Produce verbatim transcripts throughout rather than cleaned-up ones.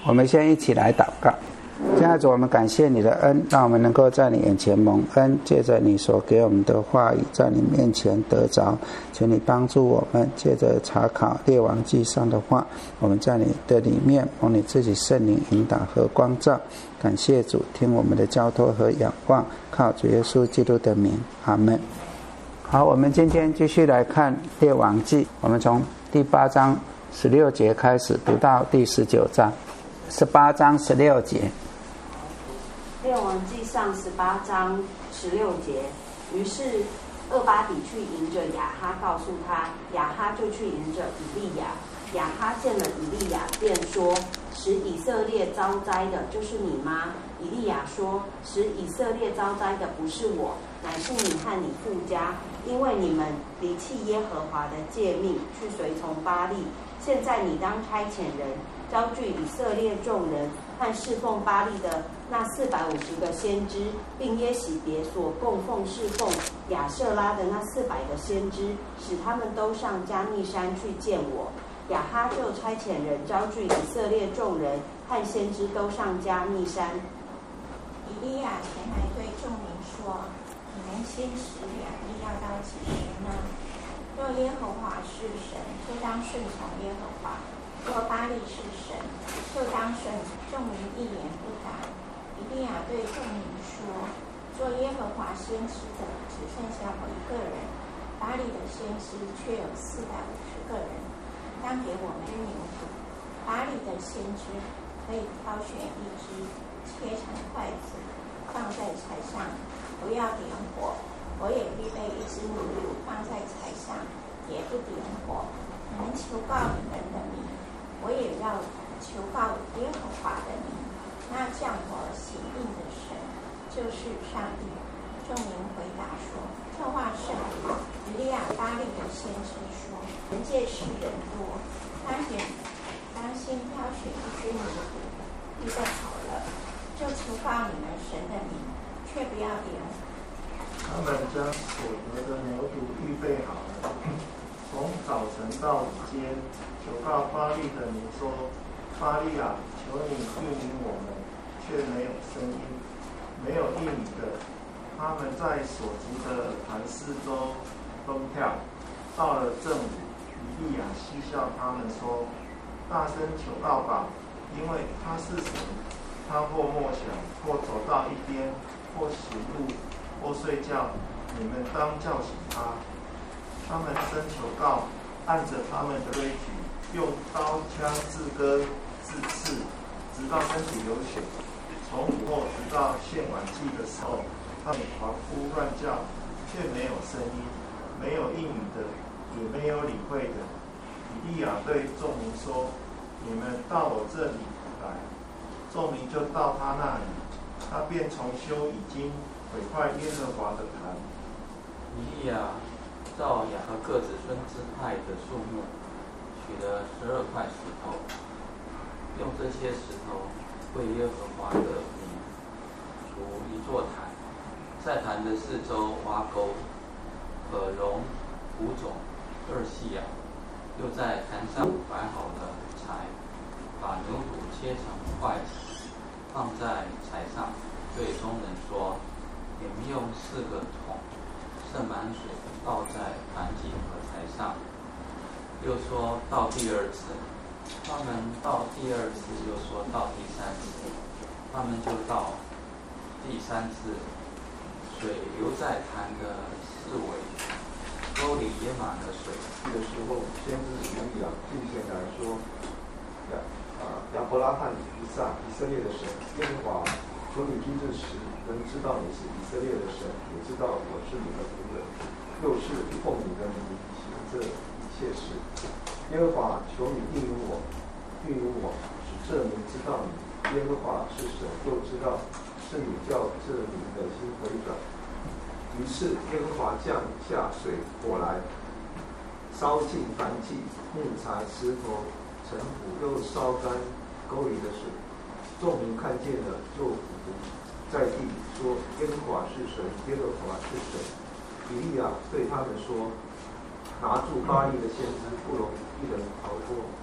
我们先一起来祷告。亲爱的主，我们感谢你的恩，让我们能够在你眼前蒙恩，借着你所给我们的话语，在你面前得着。求你帮助我们，借着查考列王纪上的话，我们在你的里面蒙你自己圣灵引导和光照。感谢主，听我们的交托和仰望，靠主耶稣基督的名，阿们。好，我们今天继续来看列王纪，我们从第八章十六节开始读到第十九章。十八章十六节。 列王纪上十八章十六节，于是厄巴底去迎着亚哈，告诉他，亚哈就去迎着以利亚。亚哈见了以利亚，便说：使以色列遭灾的就是你吗？以利亚说：使以色列遭灾的不是我，乃是你和你父家，因为你们离弃耶和华的诫命，去随从巴力。现在你当差遣人招聚以色列众人和侍奉巴力的那四百五十个先知，并耶洗别所供奉侍奉亚舍拉的那四百个先知，使他们都上加密山去见我。亚哈就差遣人招聚以色列众人和先知都上加密山。 以利亚前来对众民说：你们先使两地要到几时呢？若耶和华是神，就当顺从耶和华；若巴力是神，就当顺从。众民一言不答。以利亚对众民说：做耶和华先知的只剩下我一个人，巴力的先知却有四百五十个人，当给我们牛犊。巴力的先知可以挑选一只，切成块子，放在柴上，不要点火。我也预备一只母鹿，放在柴上，也不点火。你们求告你们的名，我也要求告耶和华的名。那降火行印的神就是上帝。众民回答说：这话甚好。以利亚巴力的先知说：人借势人多，当选当先挑选一只母鹿，预备好了，就求告你们神的名，却不要点火。 他们将所得的牛犊预备好了，从早晨到午间，求告巴力的民说：巴力啊，求你应允我们，却没有声音，没有应允的。他们在所筑的坛四周奔跳。到了正午，以利亚戏笑他们说：大声求告吧，因为他是神。他或默想，或走到一边，或行路，或睡觉，你们当叫醒他。他们声求告，按着他们的规矩，用刀枪自割自刺，直到身体流血。从午后直到献晚祭的时候，他们狂呼乱叫，却没有声音，没有应允的，也没有理会的。以利亚对众民说：你们到我这里来。众民就到他那里，他便重修已经毁坏耶和华的坛。 以利亚照亚和各子孙支派的数目，取了十二块石头，用这些石头为耶和华的名筑一座坛，在坛的四周挖沟，可容五种二细亚，又在坛上摆好了柴，把牛犊切成块子，放在柴上，对众人说：你们用四个桶盛满水，倒在坛颈和柴上。又说到第二次，他们到第二次，又说到第三次，他们就到第三次，水流在坛的四围，沟里也满了水。 的时候，先知以利亚进前来说：亚啊亚伯拉罕、以撒，以色列的神耶和华，求你今日使人知道你是以色列的神，也知道我是你的仆人，又是奉你的名行这一切事。耶和华，求你应允我，应允我，使这民知道你耶和华是神，又知道是你叫这民的心回转。于是耶和华降下水火来，烧尽燔祭、木材、石头、尘土，又烧干沟里的水。众民看见了，就俯伏在地，说：耶和华是神，耶和华是神。以利亚对他们说：拿住巴力的先知，不容一人逃脱。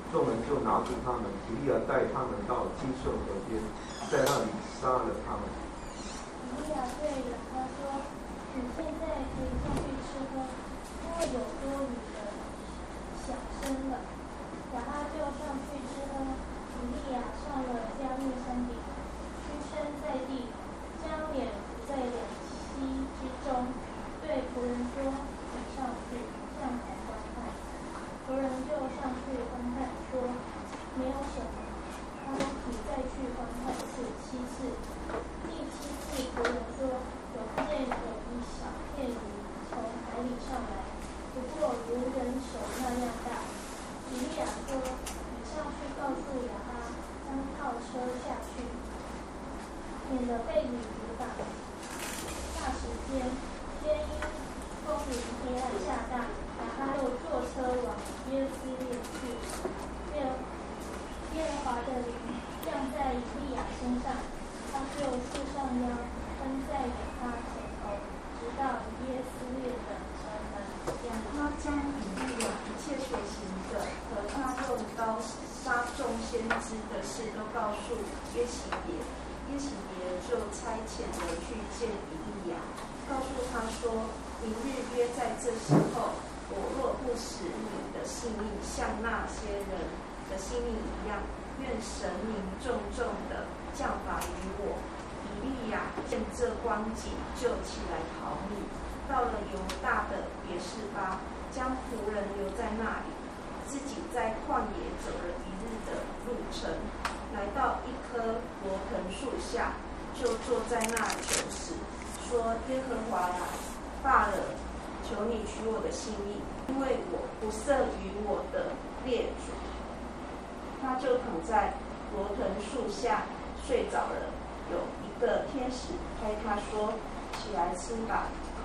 众人就拿住他们，以利亚带他们到基顺河边，在那里杀了他们。 以利亚对亚哈说：“你现在可以上去吃喝，因为有多余的响声了。”亚哈就上去吃喝。以利亚上了加略山顶，屈身在地，将脸伏在两膝之中，对仆人说：“你上去，向海观看。”仆人就上去观看，说：“没有什么。”他说：“你再去观看次七次。”第七次，仆人说：“有看见有一小片云从海里上来，不过如人手那样大。”以利亚说：“你上去告诉亚哈，将套车下去，免得被雨阻挡。”那时间，天因风云黑暗下大，亚哈就坐车往耶斯列去。耶耶和华的灵降在以利亚身上，他就束上腰，跟在亚哈前头，直到耶斯列的城门。 亚哈将以利亚一切所行的和他用刀杀众先知的事都告诉约洗别，约洗别就差遣人去见以利亚，告诉他说：“明日约在这时候，我若不使你的性命像那些人的性命一样，愿神明重重的降罚于我。”以利亚见这光景，就起来逃命，到了犹大的别是巴，将仆人留在那里，自己在旷野走了一日的路程，来到一棵罗藤树下，就坐在那求死，说：“耶和华啊，罢了，求你取我的性命，因为我不胜于我的列祖。”他就躺在罗藤树下睡着了。有一个天使拍他说：“起来吃吧。”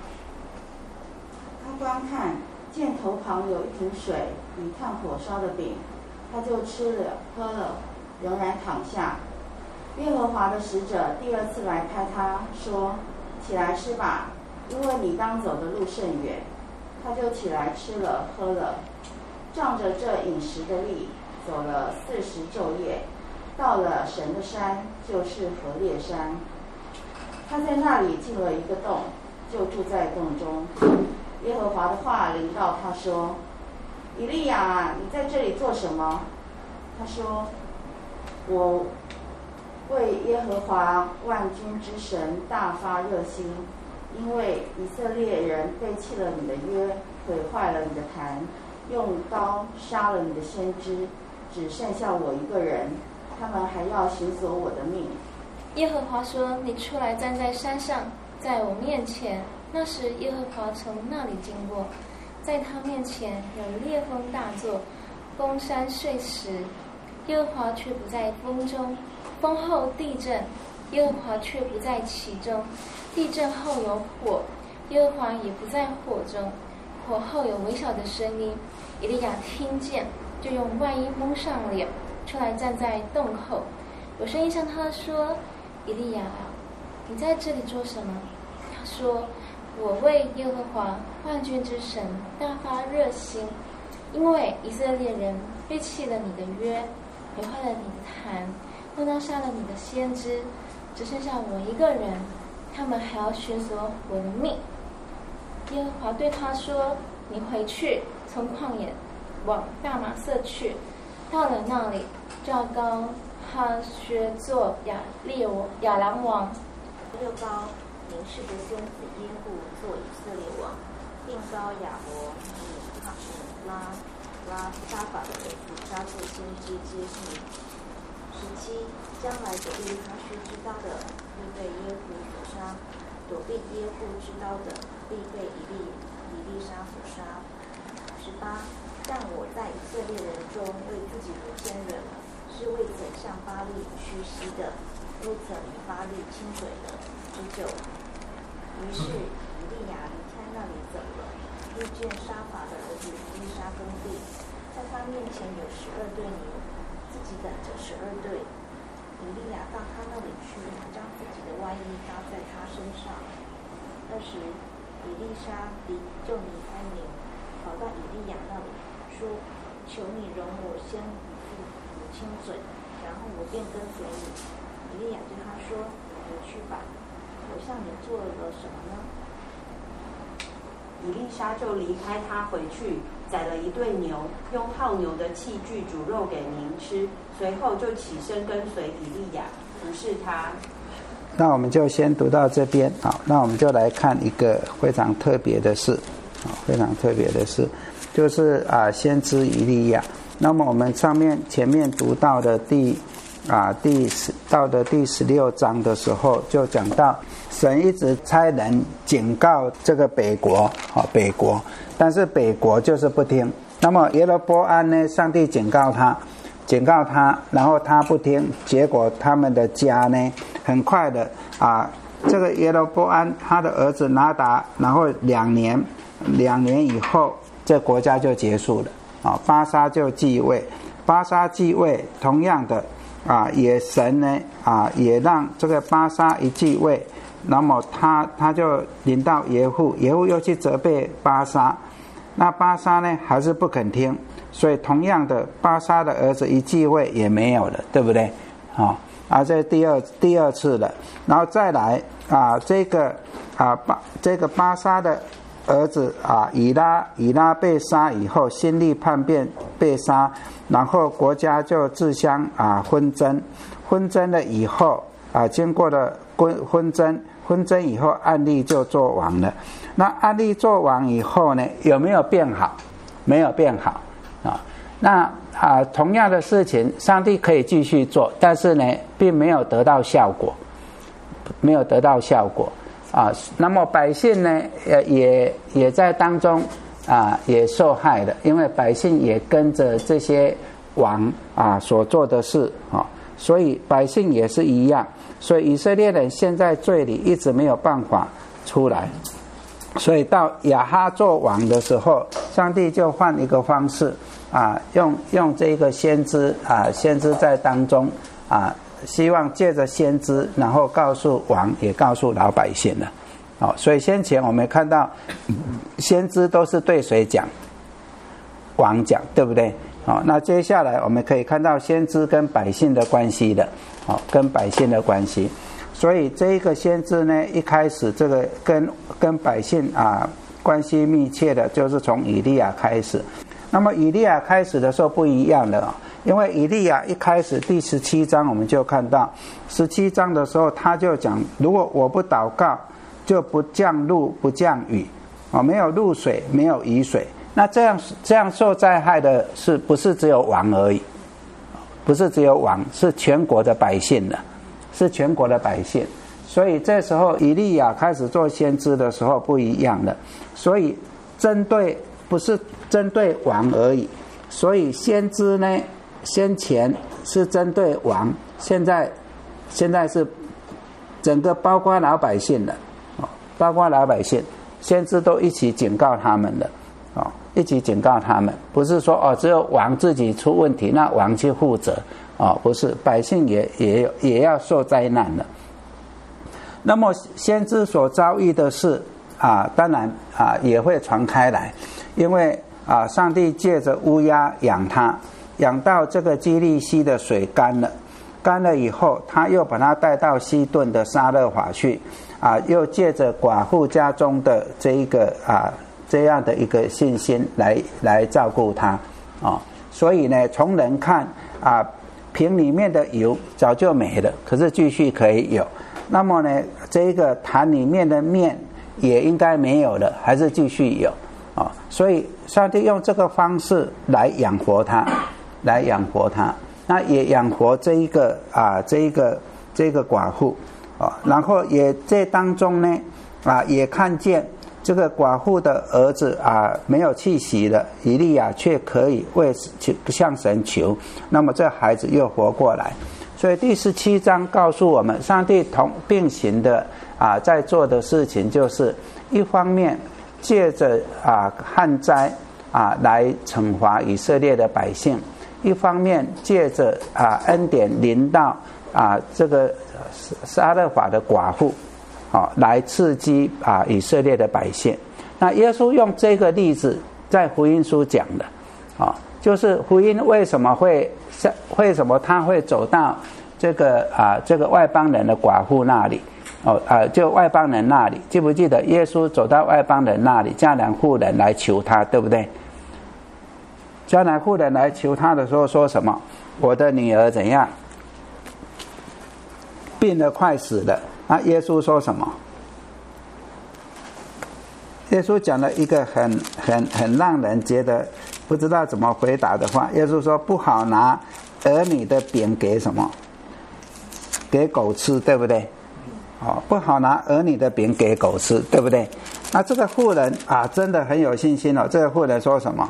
他观看，见头旁有一瓶水与炭火烧的饼，他就吃了喝了，仍然躺下。耶和华的使者第二次来拍他说：“起来吃吧，因为你当走的路甚远。”他就起来吃了喝了，仗着这饮食的力，走了四十昼夜，到了神的山，就是何烈山。他在那里进了一个洞，就住在洞中。耶和华的话临到他说：“以利亚啊，你在这里做什么？”他说：“我为耶和华万军之神大发热心，因为以色列人背弃了你的约，毁坏了你的坛，用刀杀了你的先知，只剩下我一个人，他们还要寻索我的命。” 耶和华说：“你出来站在山上，在我面前。”那时耶和华从那里经过，在他面前有烈风大作，风山碎石。耶和华却不在风中，风后地震，耶和华却不在其中。地震后有火，耶和华也不在火中。火后有微小的声音，以利亚听见，就用外衣蒙上脸，出来站在洞口。有声音向他说：“以利亚啊，你在这里做什么？”他说：“我为耶和华万军之神大发热心，因为以色列人背弃了你的约，毁坏了你的坛，用刀杀了你的先知，只剩下我一个人，他们还要寻索我的命。”耶和华对他说：“你回去，从旷野往大马色去，到了那里，就要膏哈薛做亚列亚兰王， 又膏明示的孙子耶户做以色列王，并膏亚伯以哈拉拉沙法的儿子杀父先知接续。十七，将来躲避哈薛之刀的，必被耶户所杀；躲避耶户之刀的，必被以利以利沙所杀。十八，但我在以色列人中为自己独先人，是未曾向巴力屈膝的，未曾与巴力亲嘴的，只久。于是以利亚离开那里走了，遇见沙法的儿子以利沙耕地，在他面前有十二对牛，自己等着十二对。以利亚到他那里去，将自己的外衣搭在他身上。那时以利沙离就离开牛，跑到以利亚那里说：“求你容我先亲嘴，然后我便跟随你。以利亚对他说：“回去吧，我向你做了什么呢？” 以利沙就离开他回去，宰了一对牛，用耗牛的器具煮肉给民吃，随后就起身跟随以利亚，服侍他。 那我们就先读到这边，好，那我们就来看一个非常特别的事，非常特别的事，就是啊，先知以利亚。那么我们上面前面读到的第啊第十到的第十六章的时候，就讲到神一直差人警告这个北国，啊北国，但是北国就是不听。那么耶罗波安呢，上帝警告他。警告他，然后他不听，结果他们的家呢，很快的啊，这个耶罗波安他的儿子拿达，然后两年，两年以后，这国家就结束了啊，巴沙就继位，巴沙继位，同样的啊，也神呢啊，也让这个巴沙一继位，那么他他就临到耶户，耶户又去责备巴沙，那巴沙呢还是不肯听。所以同样的，巴沙的儿子一继位也没有了，对不对？啊，啊，这第二第二次了，然后再来啊，这个啊巴这个巴沙的儿子啊以拉以拉被杀以后，心力叛变被杀，然后国家就自相啊纷争，纷争了以后啊，经过了纷纷争纷争以后，暗利就做王了。那暗利做王以后呢，有没有变好？没有变好。啊，那啊，同样的事情，上帝可以继续做，但是呢，并没有得到效果，没有得到效果啊。那么百姓呢，也也也在当中啊，也受害了，因为百姓也跟着这些王啊所做的事啊，所以百姓也是一样。所以以色列人现在罪里一直没有办法出来。所以到亚哈做王的时候，上帝就换一个方式啊，用用这个先知啊，先知在当中啊，希望借着先知，然后告诉王，也告诉老百姓了。哦，所以先前我们看到，先知都是对谁讲？王讲，对不对？哦，那接下来我们可以看到先知跟百姓的关系的，哦，跟百姓的关系。所以这一个先知呢，一开始这个跟跟百姓啊关系密切的，就是从以利亚开始。那么以利亚开始的时候不一样了，因为以利亚一开始第十七章我们就看到，十七章的时候他就讲，如果我不祷告，就不降露不降雨，啊，没有露水，没有雨水。那这样这样受灾害的是不是只有王而已？不是只有王，是全国的百姓了。是全国的百姓，所以这时候以利亚开始做先知的时候不一样了，所以针对不是针对王而已，所以先知呢，先前是针对王，现在现在是整个包括老百姓了，包括老百姓，先知都一起警告他们了，哦，一起警告他们，不是说哦只有王自己出问题，那王去负责。哦，不是，百姓也也也要受灾难了。那么先知所遭遇的事啊，当然啊也会传开来，因为啊上帝借着乌鸦养他，养到这个基利溪的水干了，干了以后，他又把他带到西顿的撒勒法去，啊，又借着寡妇家中的这一个啊这样的一个信心来来照顾他啊，所以呢，从人看啊。瓶里面的油早就没了，可是继续可以有。那么呢，这个坛里面的面也应该没有了，还是继续有啊。所以上帝用这个方式来养活他，来养活他，那也养活这一个啊，这一个这个寡妇啊。然后也在当中呢啊，也看见这个寡妇的儿子啊没有气息了，以利亚却可以为向神求，那么这孩子又活过来。所以第十七章告诉我们，上帝同并行的啊在做的事情，就是一方面借着啊旱灾啊来惩罚以色列的百姓，一方面借着啊恩典临到啊这个撒勒法的寡妇。啊，来刺激啊以色列的百姓。那耶稣用这个例子在福音书讲的，啊， 就是福音为什么会为什么他会走到这个啊这个外邦人的寡妇那里哦啊就外邦人那里，记不记得耶稣走到外邦人那里，迦南妇人来求他，对不对？迦南妇人来求他的时候说什么？我的女儿怎样？病得快死了。那耶稣说什么？耶稣讲了一个很很很让人觉得不知道怎么回答的话。耶稣说不好拿儿女的饼给什么？给狗吃，对不对？哦，不好拿儿女的饼给狗吃，对不对？那这个妇人啊，真的很有信心哦。这个妇人说什么？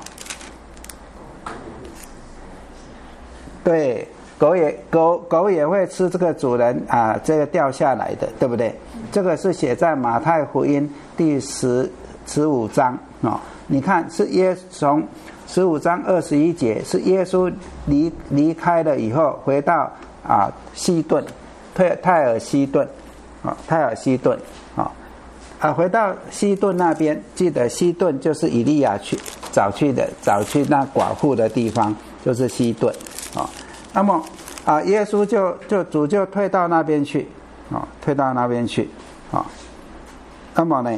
对，狗也狗狗也会吃这个主人啊，这个掉下来的，对不对？这个是写在马太福音第十十五章哦。你看，是耶从十五章二十一节，是耶稣离离开了以后，回到啊西顿，泰泰尔西顿，啊、哦、泰尔西顿，啊、哦、啊回到西顿那边，记得西顿就是以利亚去找去的，找去那寡妇的地方，就是西顿。哦，那么啊，耶稣就就主就退到那边去，啊、哦，退到那边去，啊、哦，那么呢，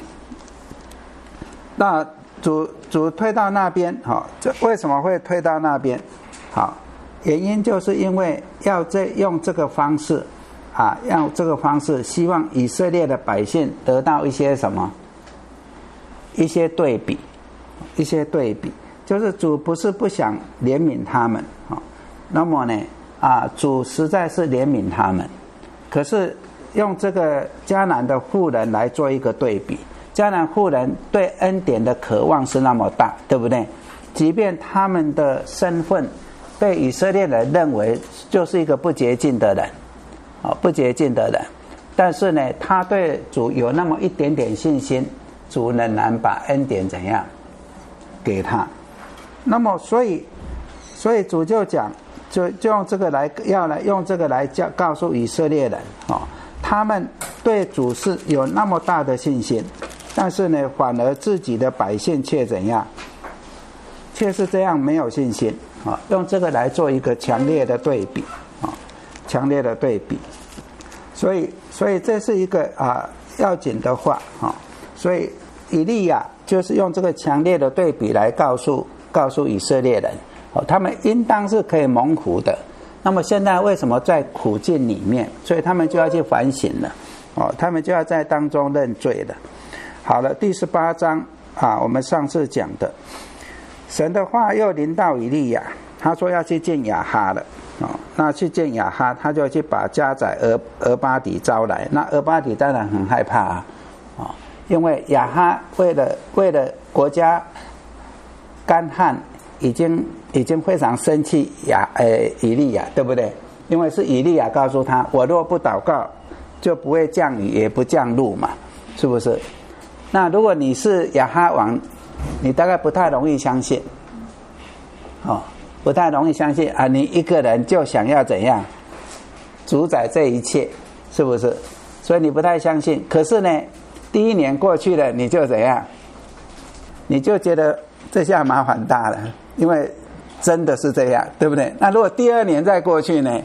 那主主退到那边，好、哦，这为什么会退到那边？好、哦，原因就是因为要这用这个方式，啊，用这个方式，希望以色列的百姓得到一些什么？一些对比，一些对比。就是主不是不想怜悯他们啊、哦，那么呢啊，主实在是怜悯他们，可是用这个迦南的妇人来做一个对比，迦南妇人对恩典的渴望是那么大，对不对？即便他们的身份被以色列人认为就是一个不洁净的人，啊、哦，不洁净的人，但是呢，他对主有那么一点点信心，主仍然把恩典怎样给他。那么，所以，所以主就讲，就就用这个来，要来用这个来教告诉以色列人，哦，他们对主是有那么大的信心，但是呢，反而自己的百姓却怎样，却是这样没有信心，啊、哦，用这个来做一个强烈的对比，啊、哦，强烈的对比，所以，所以这是一个啊要紧的话，啊、哦，所以以利亚就是用这个强烈的对比来告诉。告诉以色列人，哦，他们应当是可以蒙福的。那么现在为什么在苦境里面？所以他们就要去反省了，哦，他们就要在当中认罪了。好了，第十八章啊，我们上次讲的，神的话又临到以利亚，他说要去见亚哈了，哦，那去见亚哈，他就去把家宰俄俄巴底招来。那俄巴底当然很害怕啊，哦，因为亚哈为了为了国家干旱，已经已经非常生气亚呃以利亚，对不对？因为是以利亚告诉他，我若不祷告，就不会降雨，也不降露嘛，是不是？那如果你是亚哈王，你大概不太容易相信，哦，不太容易相信啊！你一个人就想要怎样主宰这一切，是不是？所以你不太相信。可是呢，第一年过去了，你就怎样？你就觉得这下麻烦大了，因为真的是这样，对不对？那如果第二年再过去呢，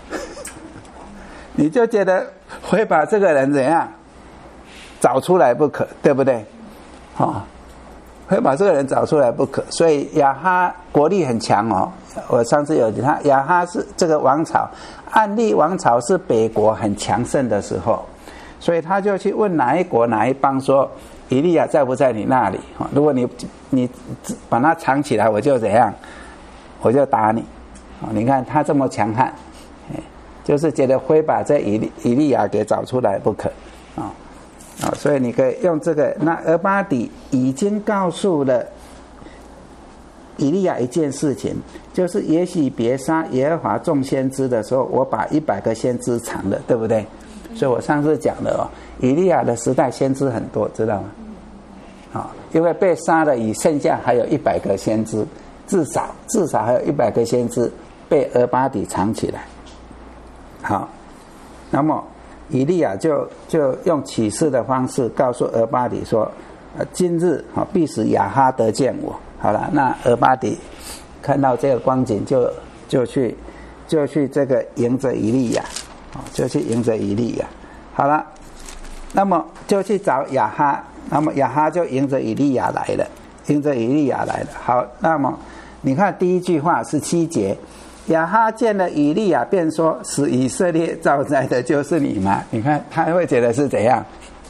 你就觉得会把这个人怎样找出来不可，对不对？哦，会把这个人找出来不可。所以亚哈国力很强哦，我上次有讲他亚哈是这个王朝，暗利王朝是北国很强盛的时候，所以他就去问哪一国哪一邦说，以利亚在不在你那里？如果你你把他藏起来，我就怎样，我就打你。你看他这么强悍，就是觉得非把这以利以利亚给找出来不可啊啊！所以你可以用这个。那俄巴底已经告诉了以利亚一件事情，就是也许别杀耶和华众先知的时候，我把一百个先知藏了，对不对？所以我上次讲了哦，以利亚的时代先知很多，知道吗？啊，因为被杀了，以剩下还有一百个先知，至少至少还有一百个先知被俄巴底藏起来。好，那么以利亚就就用启示的方式告诉俄巴底说：“呃，今日啊，必使亚哈得见我。”好了，那俄巴底看到这个光景就就去就去这个迎着以利亚，就去迎着以利亚。好了，那么就去找亚哈，那么亚哈就迎着以利亚来了，迎着以利亚来了。好，那么你看第一句话十七节，亚哈见了以利亚，便说：“使以色列遭灾的就是你吗？”你看他会觉得是怎样？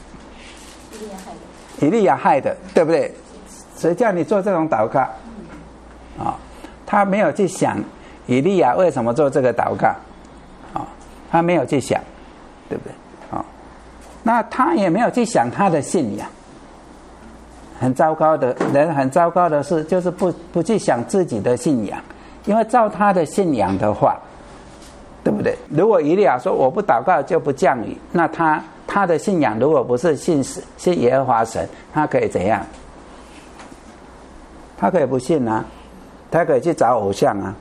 以利亚害的，对不对？谁叫你做这种祷告？啊、哦，他没有去想以利亚为什么做这个祷告，啊、哦，他没有去想，对不对？啊、哦，那他也没有去想他的信仰。很糟糕的人，很糟糕的事就是不不去想自己的信仰，因为照他的信仰的话，对不对？如果以利亚说我不祷告就不降雨，那他他的信仰如果不是信信耶和华神，他可以怎样？他可以不信啊，他可以去找偶像啊，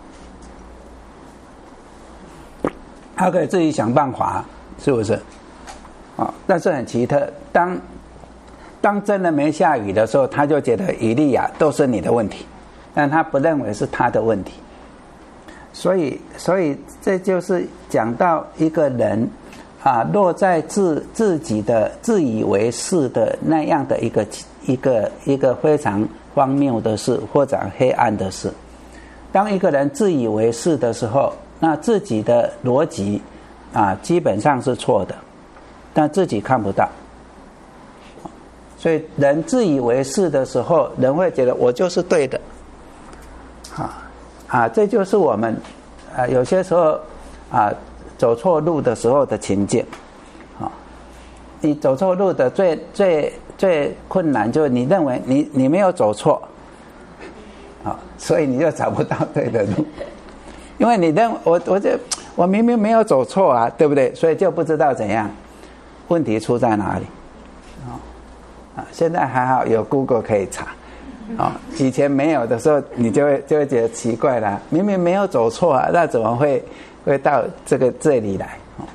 他可以自己想办法，是不是？哦，但是很奇特，当当真的没下雨的时候，他就觉得以利亚都是你的问题，但他不认为是他的问题。所以，所以这就是讲到一个人啊，落在自自己的自以为是的那样的一个一个一个非常荒谬的事，或者黑暗的事。当一个人自以为是的时候，那自己的逻辑啊基本上是错的，但自己看不到。所以人自以为是的时候，人会觉得我就是对的，啊啊，这就是我们啊有些时候啊走错路的时候的情境。啊，你走错路的最最最困难就是你认为你你没有走错，啊，所以你就找不到对的路，因为你认我我这我明明没有走错啊，对不对？所以就不知道怎样，问题出在哪里。啊，现在还好有 Google 可以查，哦，以前没有的时候，你就会就会觉得奇怪啦，明明没有走错啊，那怎么会会到这个这里来？哦，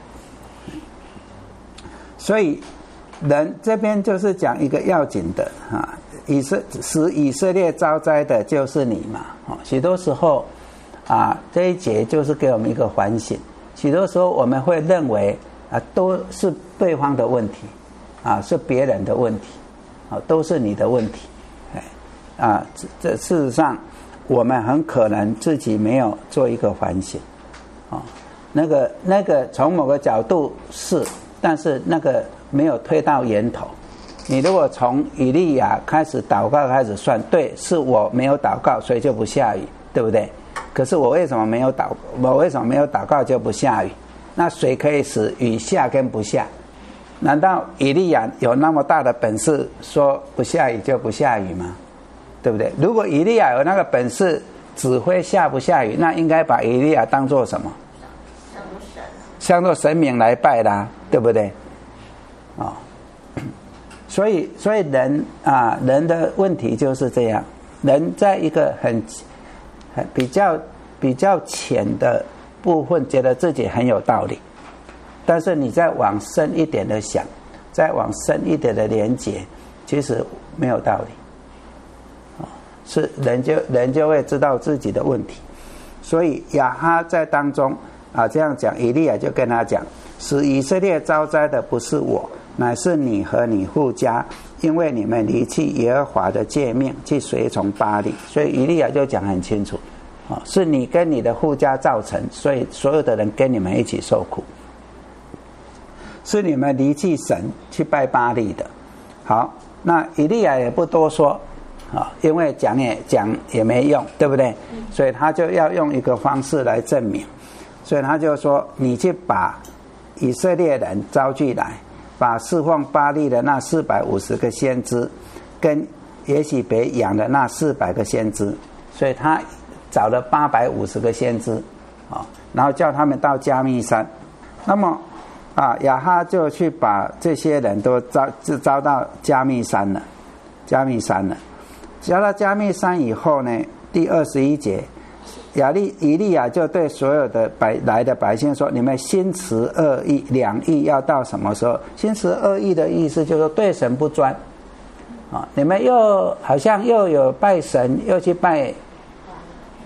所以人这边就是讲一个要紧的啊，以色使以色列遭灾的就是你嘛，哦，许多时候啊，这一节就是给我们一个反省，许多时候我们会认为啊都是对方的问题，啊是别人的问题。啊，都是你的问题，哎，啊，这这事实上，我们很可能自己没有做一个反省，啊，那个那个从某个角度是，但是那个没有推到源头。你如果从以利亚开始祷告开始算，对，是我没有祷告，所以就不下雨，对不对？可是我为什么没有祷？我为什么没有祷告就不下雨？那谁可以使雨下跟不下？难道以利亚有那么大的本事说不下雨就不下雨吗？对不对？如果以利亚有那个本事指挥下不下雨，那应该把以利亚当作什么？当作神，当作神明来拜啦，对不对？哦，所以所以人啊，人的问题就是这样，人在一个很很比较比较浅的部分，觉得自己很有道理。但是你再往深一点的想，再往深一点的连结，其实没有道理。是人就人就会知道自己的问题。所以亚哈在当中啊这样讲，以利亚就跟他讲：使以色列遭灾的不是我，乃是你和你父家，因为你们离弃耶和华的诫命，去随从巴力。所以以利亚就讲很清楚，啊，是你跟你的父家造成，所以所有的人跟你们一起受苦。是你们离弃神去拜巴力的。好，那以利亚也不多说啊，因为讲也讲也没用，对不对？所以他就要用一个方式来证明。所以他就说：你去把以色列人招聚来，把侍奉巴力的那四百五十个先知，跟耶洗别养的那四百个先知，所以他找了八百五十个先知啊，然后叫他们到加密山。那么啊，亚哈就去把这些人都招招到加密山了，加密山了。招到加密山以后呢，第二十一节，亚利以利亚就对所有的百来的百姓说：你们心持恶意，两意要到什么时候？心持恶意的意思就是说对神不专啊，你们又好像又有拜神，又去拜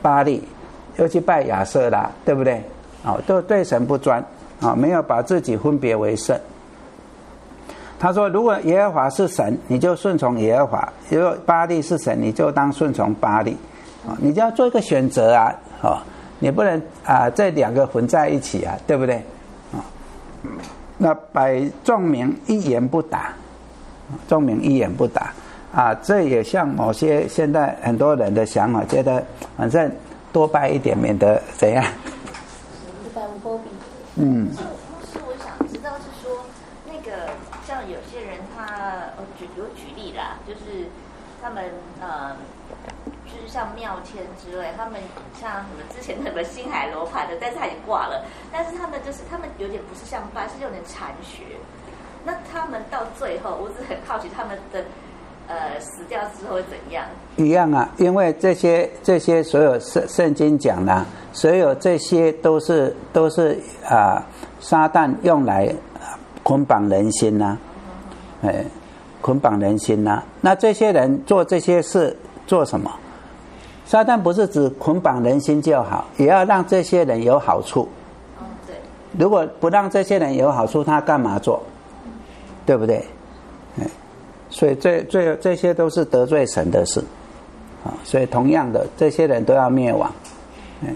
巴力，又去拜亚舍拉，对不对？哦，都对神不专啊、哦，没有把自己分别为圣。他说，如果耶和华是神，你就顺从耶和华；如果巴力是神，你就当顺从巴力。啊、哦，你就要做一个选择啊！哦，你不能啊、呃、这两个混在一起啊，对不对？啊、哦，那百众民一言不答，众民一言不答啊，这也像某些现在很多人的想法，觉得反正多拜一点，免得怎样。嗯。 是我想知道是说，那个像有些人他呃举有举例啦，就是他们呃，就是像庙签之类，他们像什么之前那个星海罗盘的，但是他也挂了，但是他们就是他们有点不是像拜，是有点禅学。那他们到最后，我只是很好奇他们的呃死掉之后会怎样？ 一样啊，因为这些这些所有圣圣经讲的、啊，所有这些都是都是啊、呃，撒旦用来捆绑人心呐、啊，哎，捆绑人心呐、啊。那这些人做这些事做什么？撒旦不是只捆绑人心就好，也要让这些人有好处。 嗯，对。 如果不让这些人有好处，他干嘛做？对不对？哎，所以这这这些都是得罪神的事。啊，所以同样的，这些人都要灭亡。嗯，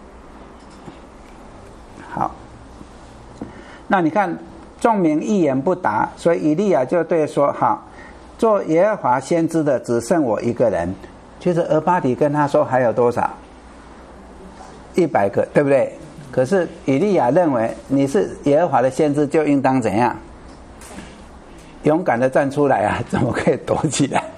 好。那你看，众民一言不答，所以以利亚就对说：“好，做耶和华先知的只剩我一个人。”就是俄巴底跟他说还有多少？一百个，对不对？可是以利亚认为你是耶和华的先知，就应当怎样？勇敢的站出来啊！怎么可以躲起来？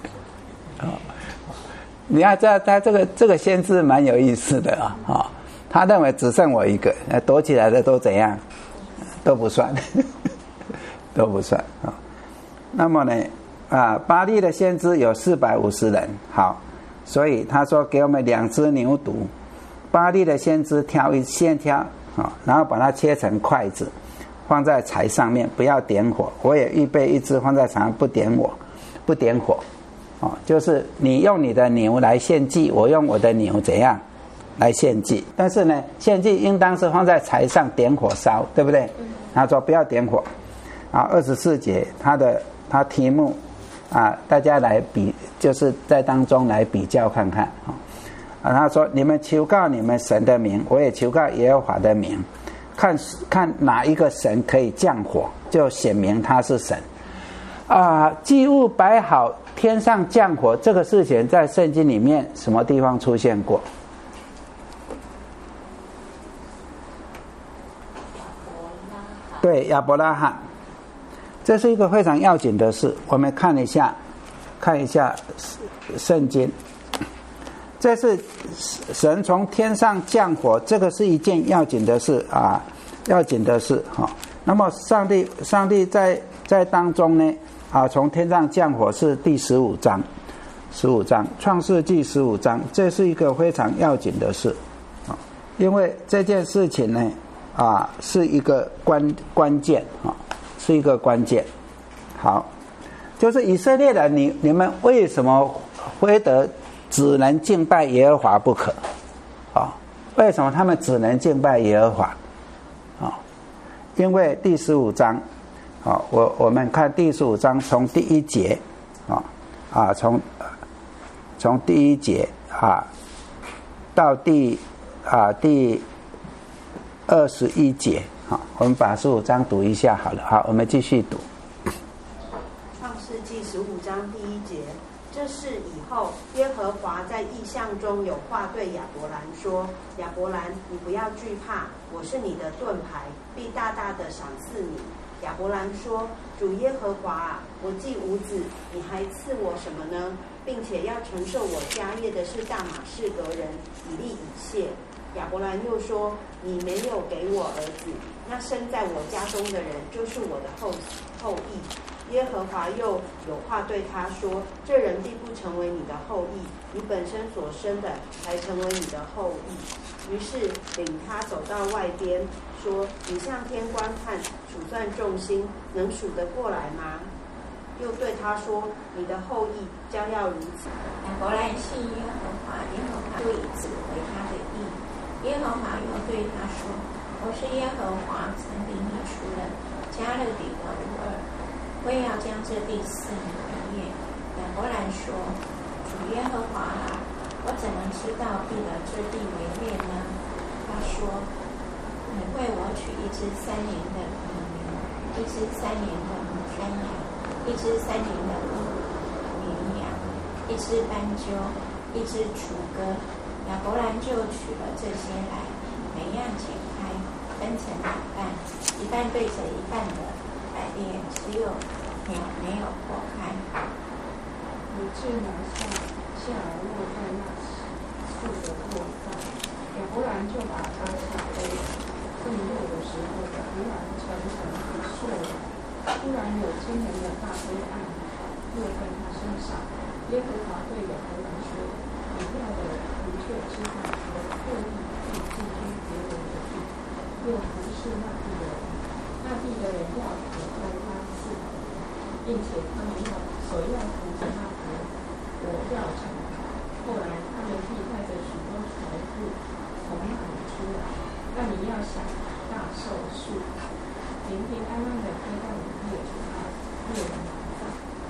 你要知道，他这个这个先知蛮有意思的啊、哦！他认为只剩我一个，躲起来的都怎样？都不算，都不算啊、哦。那么呢，啊，巴力的先知有四百五十人，好，所以他说给我们两只牛犊，巴力的先知挑一先挑啊、哦，然后把它切成筷子，放在柴上面，不要点火。我也预备一只放在柴上，不点火，不点火。哦，就是你用你的牛来献祭，我用我的牛怎样来献祭？但是呢，献祭应当是放在柴上点火烧，对不对？他说不要点火。啊，二十四节他的他题目啊，大家来比，就是在当中来比较看看啊。啊，他说你们求告你们神的名，我也求告耶和华的名，看看哪一个神可以降火，就显明他是神。啊，祭物摆好，天上降火，这个事情在圣经里面什么地方出现过？对，亚伯拉罕，这是一个非常要紧的事。我们看一下，看一下圣经，这是神从天上降火，这个是一件要紧的事啊，要紧的事哈、哦。那么上帝，上帝在在当中呢？啊，从天上降火是第十五章，十五章创世纪十五章，这是一个非常要紧的事啊，因为这件事情呢，啊，是一个关关键啊，是一个关键。好，就是以色列人，你你们为什么非得只能敬拜耶和华不可？啊，为什么他们只能敬拜耶和华？啊，因为第十五章。啊，我我们看第十五章从第一节，啊啊从从第一节啊到第啊第二十一节，好，我们把十五章读一下好了。好，我们继续读。 创世纪十五章第一节，这事以后，耶和华在异象中有话对亚伯兰说：“亚伯兰，你不要惧怕，我是你的盾牌，必大大的赏赐你。”亚伯兰说：“主耶和华啊，我既无子，你还赐我什么呢？并且要承受我家业的是大马士革人以利以谢。”亚伯兰又说：“你没有给我儿子，那生在我家中的人就是我的后后裔。”耶和华又有话对他说：“这人必不成为你的后裔，你本身所生的才成为你的后裔。”于是领他走到外边，说：“你向天观看，数算众星，能数得过来吗？” 又对他说：“你的后裔将要如此。” 亚伯兰信耶和华，耶和华就以此为他的义。耶和华又对他说：“我是耶和华，曾领你出了加勒底的乌尔，我也要将这地赐你为业。”亚伯兰说：“主耶和华啊，我怎能知道必得这地为业呢？”他说：“你为我取一只三年的母牛，一只三年的母山羊，一只三年的绵羊，一只斑鸠，一只雏鸽。”亚伯兰就取了这些来，每样剪开，分成两半，一半对着一半的摆列，只有鸟没有破开。 以致拿下下来落在那树的落上，亚伯兰就把他下背。更热的时候，突然沉沉不睡了，突然有惊人的大黑暗落在他身上。耶和华对亚伯兰说：“你要的不确知道说，后裔必寄居别人的地，又不是那地的人。那地的人要躲在他四围，并且他们要所要扶着那国，我要成。后来他们必带着许多财富从那里出来。那你要想大寿数，平平安安的归到你列祖他列人南上。”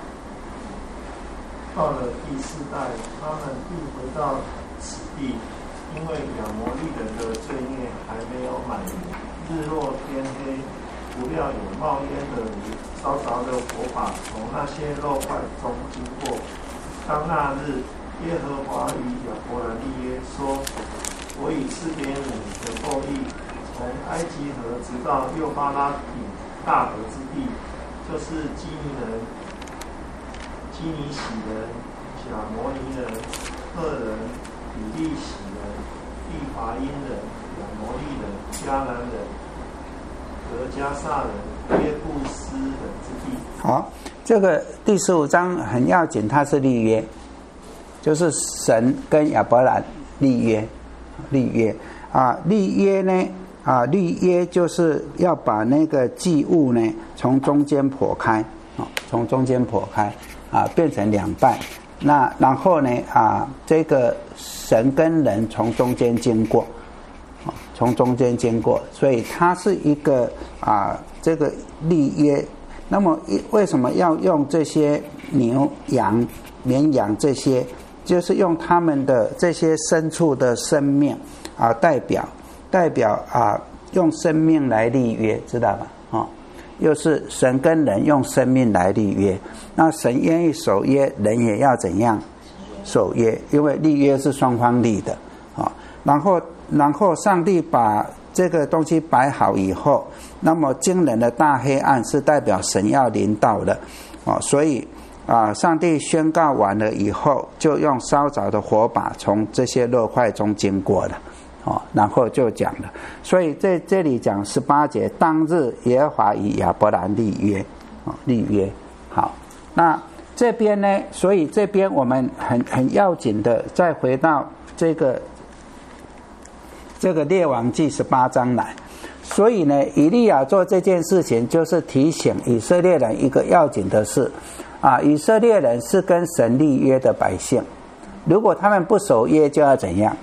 到了第四代，他们必回到此地，因为亚摩利人的罪孽还没有满盈。日落天黑，不料有冒烟的炉烧着的火把从那些肉块中经过。当那日，耶和华与亚伯兰立约说：“我已赐给你的后裔，从埃及河直到幼发拉底大河之地，就是基尼人、基尼喜人、亚摩尼人、赫人、比利洗人、利法因人、亚摩利人、迦南人、格加撒人、耶布斯人之地。” 好，这个第十五章很要紧，它是立约，就是神跟亚伯兰立约，立约啊，立约呢啊，立约就是要把那个祭物呢从中间剖开啊，从中间剖开啊，变成两半。那然后呢啊，这个神跟人从中间经过，啊，从中间经过，所以它是一个啊，这个立约。那么为什么要用这些牛羊、绵羊这些？就是用他们的这些牲畜的生命啊，代表代表啊，用生命来立约，知道吧？哦，又是神跟人用生命来立约。那神愿意守约，人也要怎样守约？因为立约是双方立的啊。然后，然后上帝把这个东西摆好以后，那么惊人的大黑暗是代表神要临到的啊，所以。啊！上帝宣告完了以后，就用烧着的火把从这些肉块中经过了，哦，然后就讲了。所以在这里讲十八节，当日耶和华与亚伯兰立约，哦，立约。好，那这边呢？所以这边我们很很要紧的，再回到这个这个列王记十八章来。所以呢，以利亚做这件事情，就是提醒以色列人一个要紧的事。啊，以色列人是跟神立约的百姓，如果他们不守约，就要怎样？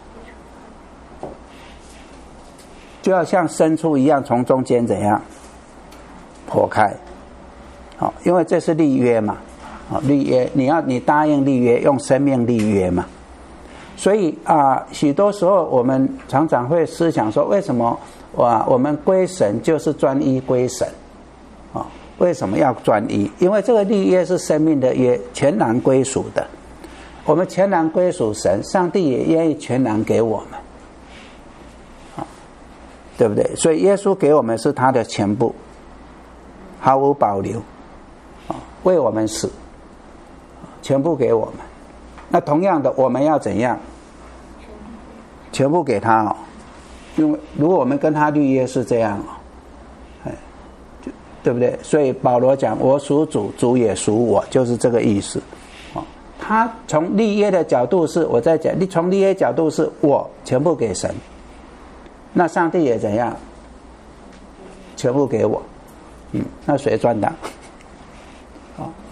就要像牲畜一样从中间怎样剖开？好、哦，因为这是立约嘛，好、哦，立约你要你答应立约，用生命立约嘛。所以啊，许多时候我们常常会思想说，为什么哇，我们归神就是专一归神啊？哦，为什么要专一？因为这个立约是生命的约，全然归属的。我们全然归属神，上帝也愿意全然给我们，啊，对不对？所以耶稣给我们是他的全部，毫无保留，啊，为我们死，全部给我们。那同样的，我们要怎样？全部给他哦。因为如果我们跟他立约是这样哦。对不对？所以保罗讲我属主，主也属我，就是这个意思。哦，他从立约的角度是我在讲，从立约角度是我全部给神，那上帝也怎样？全部给我。嗯，那谁赚的？好。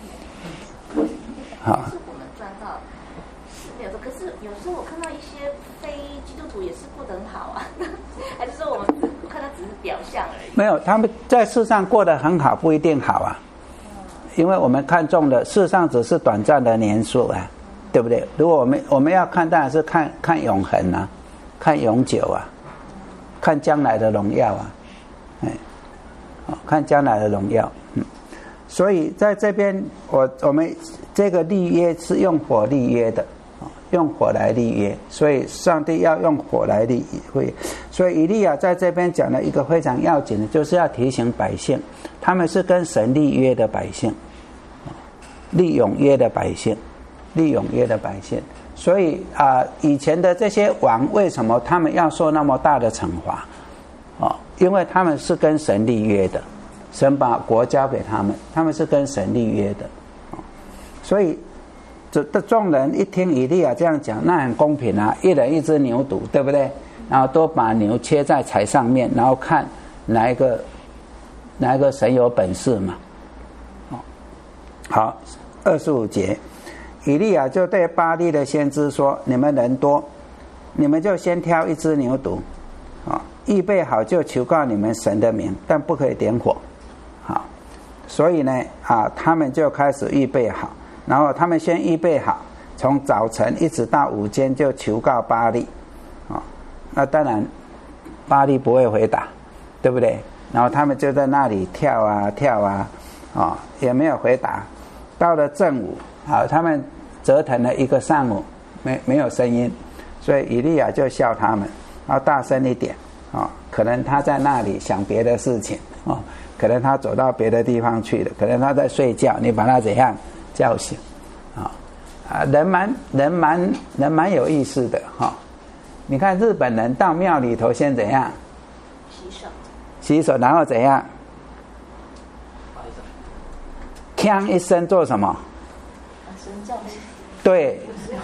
好。 是我们赚到是没有错，可是有时候我看到一些非基督徒也是过得很好啊，还是说我们只我看他只是表象而已？ 没有，他们在世上过得很好，不一定好啊。因为我们看重的世上只是短暂的年数啊，对不对？如果我们我们要看，当然是看看永恒啊，看永久啊，看将来的荣耀啊，哎，看将来的荣耀。嗯，所以在这边，我我们这个立约是用火立约的，用火来立约，所以上帝要用火来立约。所以以利亚在这边讲了一个非常要紧的，就是要提醒百姓，他们是跟神立约的百姓，立永约的百姓，立永约的百姓。所以啊、呃，以前的这些王为什么他们要受那么大的惩罚？哦，因为他们是跟神立约的，神把国交给他们，他们是跟神立约的。哦，所以这的众人一听以利亚这样讲，那很公平啊，一人一只牛犊，对不对？然后都把牛切在柴上面，然后看哪一个哪一个神有本事嘛。哦，好，二十五节，以利亚就对巴力的先知说：“你们人多，你们就先挑一只牛犊，啊、哦，预备好就求告你们神的名，但不可以点火。”好，所以呢，啊，他们就开始预备好，然后他们先预备好，从早晨一直到午间就求告巴力。那当然巴力不会回答，对不对？然后他们就在那里跳啊跳啊，哦，也没有回答。到了正午，好，他们折腾了一个上午，没没有声音，所以以利亚就笑他们，要大声一点，哦，可能他在那里想别的事情，哦，可能他走到别的地方去了，可能他在睡觉，你把他怎样叫醒，啊、哦、啊，人蛮人蛮人蛮有意思的哈。哦，你看日本人到庙里头先怎样？ 洗手。 洗手，然后怎样？锵一声做什么？ 神教。 对。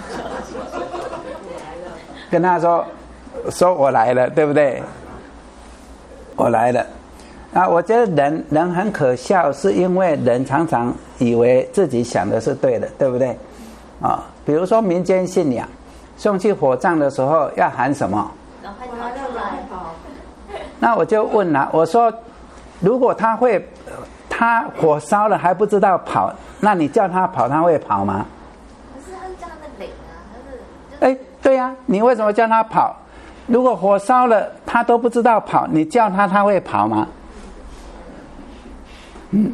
跟他说，说我来了，对不对？我来了。啊，我觉得人人很可笑，是因为人常常以为自己想的是对的，对不对？啊，比如说民间信仰。送去火葬的时候要喊什么？那我就问了，我说，如果他会，他火烧了还不知道跑，那你叫他跑，他会跑吗？ 可是他是叫他们领啊，他是。 哎，对呀、啊，你为什么叫他跑？如果火烧了他都不知道跑，你叫他他会跑吗？嗯，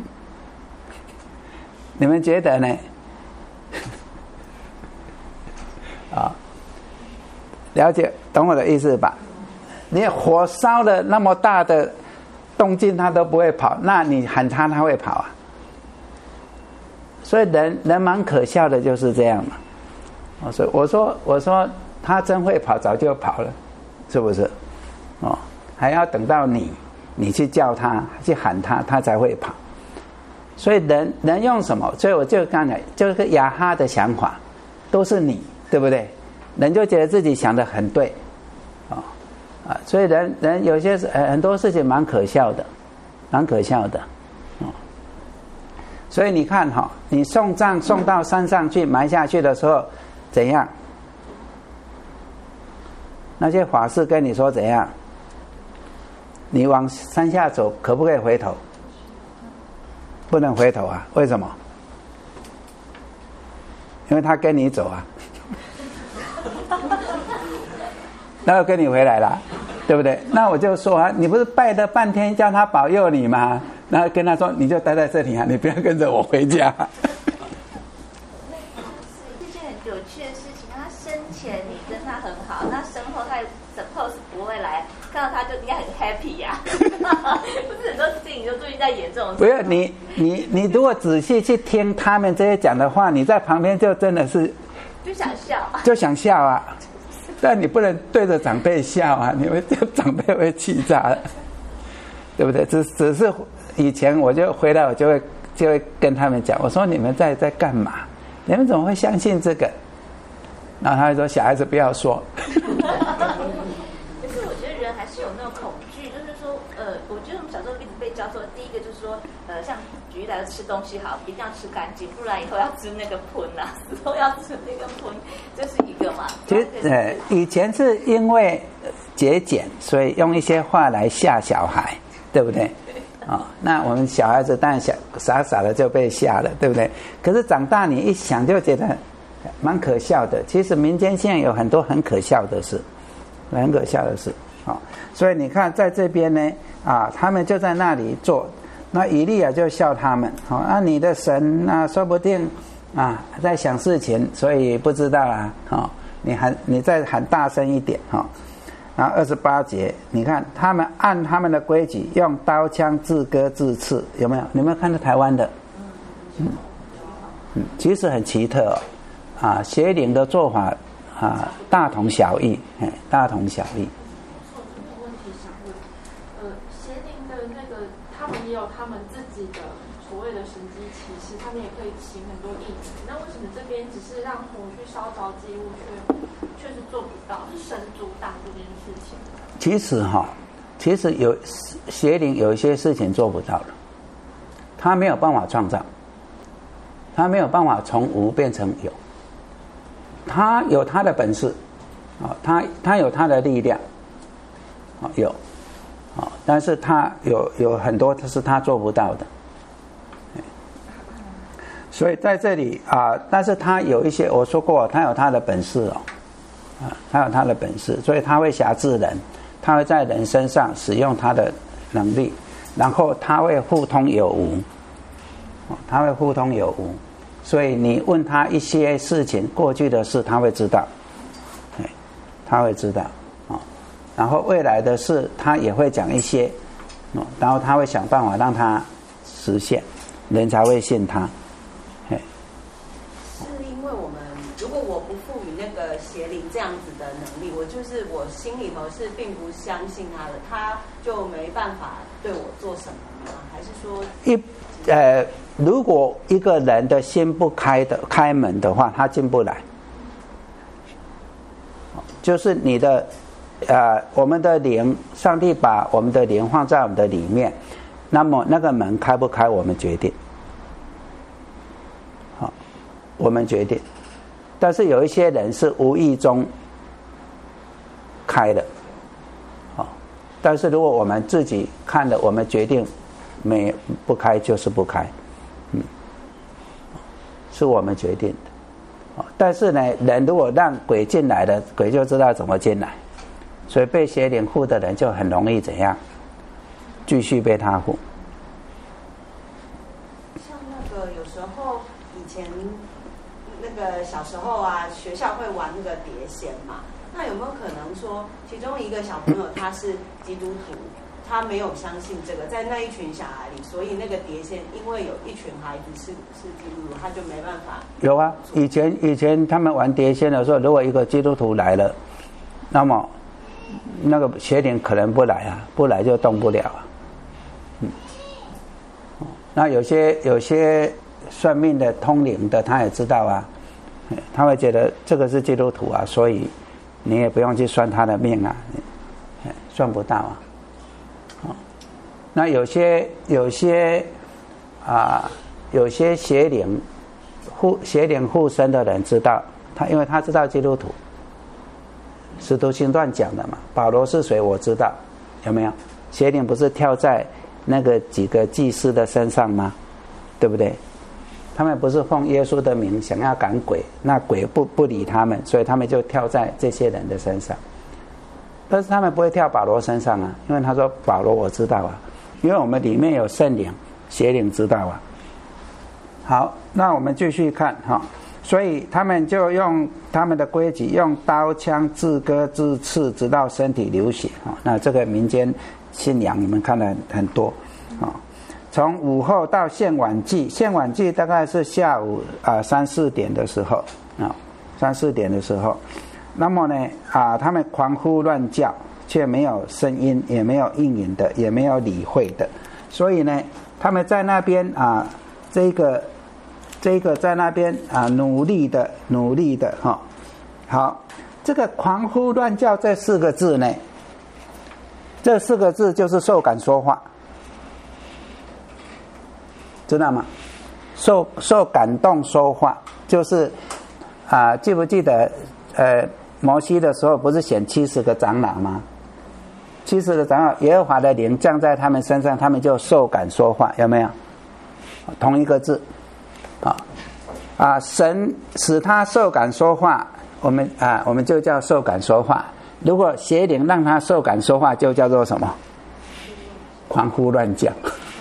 你们觉得呢？啊。了解，懂我的意思吧？你火烧了那么大的动静，他都不会跑，那你喊他，他会跑啊？所以人人蛮可笑的，就是这样嘛。我说，我说，我说，他真会跑，早就跑了，是不是？哦，还要等到你，你去叫他，去喊他，他才会跑。所以人人用什么？所以我就刚才就是亚哈的想法，都是你，对不对？人就觉得自己想得很对，啊、哦、啊，所以人人有些呃很多事情蛮可笑的，蛮可笑的，哦。所以你看哈、哦，你送葬送到山上去埋下去的时候，怎样？那些法师跟你说怎样？你往山下走，可不可以回头？不能回头啊？为什么？因为他跟你走啊。然后跟你回来了，对不对？那我就说啊，你不是拜了半天叫他保佑你吗？然后跟他说，你就待在这里啊，你不要跟着我回家。 这件很有趣的事情，他生前你跟他很好，那身后他身后是不会来，看到他就应该很 happy 呀、啊。不是很多电影就最近在演这种事。 不是你你你如果仔细去听他们这些讲的话，你在旁边就真的是就想笑， 就想笑啊。但你不能对着长辈笑啊，你会长辈会气炸的，对不对？只只是以前我就回来，我就会就会跟他们讲，我说你们在在干嘛？你们怎么会相信这个？然后他就说小孩子不要说。 可是我觉得人还是有那种恐惧，就是说，呃，我就是我们小时候一直被教说，第一个就是说，呃，像举例来说，吃东西好，一定要吃干净，不然以后要吃那个盆啊，石头要吃那个盆，这是一个嘛。 其实呃，以前是因为节俭，所以用一些话来吓小孩，对不对？啊、哦，那我们小孩子当然想傻傻的就被吓了，对不对？可是长大你一想就觉得蛮可笑的。其实民间现在有很多很可笑的事，很可笑的事啊、哦。所以你看在这边呢，啊，他们就在那里做，那以利亚就笑他们，好、哦，那、啊、你的神啊，说不定啊在想事情，所以不知道啦，哦，你喊你再喊大声一点哈。哦，然后二十八节，你看他们按他们的规矩，用刀枪自割自刺，有没有？你有没有看到台湾的？嗯嗯，其实很奇特哦，啊，邪灵的做法啊，大同小异，哎，大同小异。 我有个问题想问，呃，邪灵的那个，他们也有他们自己的所谓的神迹奇事，他们也可以行很多异能，那为什么这边只是让火去烧着祭物，却却是做不到？是神阻挡这件事情？ 其实哈，其实有邪灵有一些事情做不到了，他没有办法创造，他没有办法从无变成有，他有他的本事，啊，他他有他的力量，啊有，啊，但是他有有很多是他做不到的，所以在这里啊，但是他有一些我说过，他有他的本事哦，啊，他有他的本事，所以他会辖制人。他会在人身上使用他的能力，然后他会互通有无，他会互通有无，所以你问他一些事情，过去的事他会知道，他会知道，然后未来的事他也会讲一些，然后他会想办法让他实现，人才会信他。 是因为我们如果我不赋予那个邪灵这样子的能力，我就是我心里头是并不相信他的，他就没办法对我做什么吗？还是说一呃，如果一个人的心不开的开门的话，他进不来。就是你的呃，我们的灵，上帝把我们的灵放在我们的里面，那么那个门开不开，我们决定。好，我们决定。但是有一些人是无意中开的，好，但是如果我们自己看了，我们决定没不开就是不开，嗯，是我们决定的。但是呢，人如果让鬼进来了，鬼就知道怎么进来，所以被邪灵附的人就很容易怎样，继续被他附。 像那个有时候以前那个小时候啊，学校会玩那个碟仙嘛，那有没有可能说，其中一个小朋友他是基督徒，他没有相信这个，在那一群小孩里，所以那个碟仙因为有一群孩子是是基督徒，他就没办法。 有啊，以前以前他们玩碟仙的时候，如果一个基督徒来了，那么那个邪灵可能不来啊，不来就动不了啊。嗯，那有些有些算命的、通灵的，他也知道啊，他会觉得这个是基督徒啊，所以你也不用去算他的命啊，算不到啊。那有些有些啊，有些邪灵护邪灵护身的人知道他，因为他知道基督徒。使徒行传讲的嘛，保罗是谁我知道，有没有？邪灵不是跳在那个几个祭司的身上吗？对不对？他们不是奉耶稣的名想要赶鬼，那鬼不不理他们，所以他们就跳在这些人的身上。但是他们不会跳保罗身上啊，因为他说保罗我知道啊，因为我们里面有圣灵，邪灵知道啊。好，那我们继续看哈。所以他们就用他们的规矩，用刀枪自割自刺，直到身体流血啊。那这个民间信仰你们看了很多啊。从午后到献晚祭，献晚祭大概是下午啊三四点的时候啊，三四点的时候。那么呢啊，他们狂呼乱叫，却没有声音，也没有应允的，也没有理会的。所以呢，他们在那边啊，这个。这个在那边啊，努力的，努力的哈、哦。好，这个狂呼乱叫这四个字呢，这四个字就是受感说话知道吗？受受感动说话，就是啊，记不记得呃摩西的时候不是选七十个长老吗？七十个长老，耶和华的灵降在他们身上，他们就受感说话，有没有？同一个字啊啊，神使他受感说话，我们啊我们就叫受感说话。如果邪灵让他受感说话，就叫做什么？狂呼乱叫。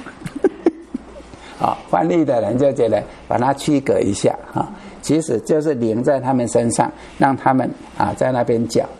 啊，翻译的人就觉得把它区隔一下啊，其实就是灵在他们身上，让他们啊在那边叫。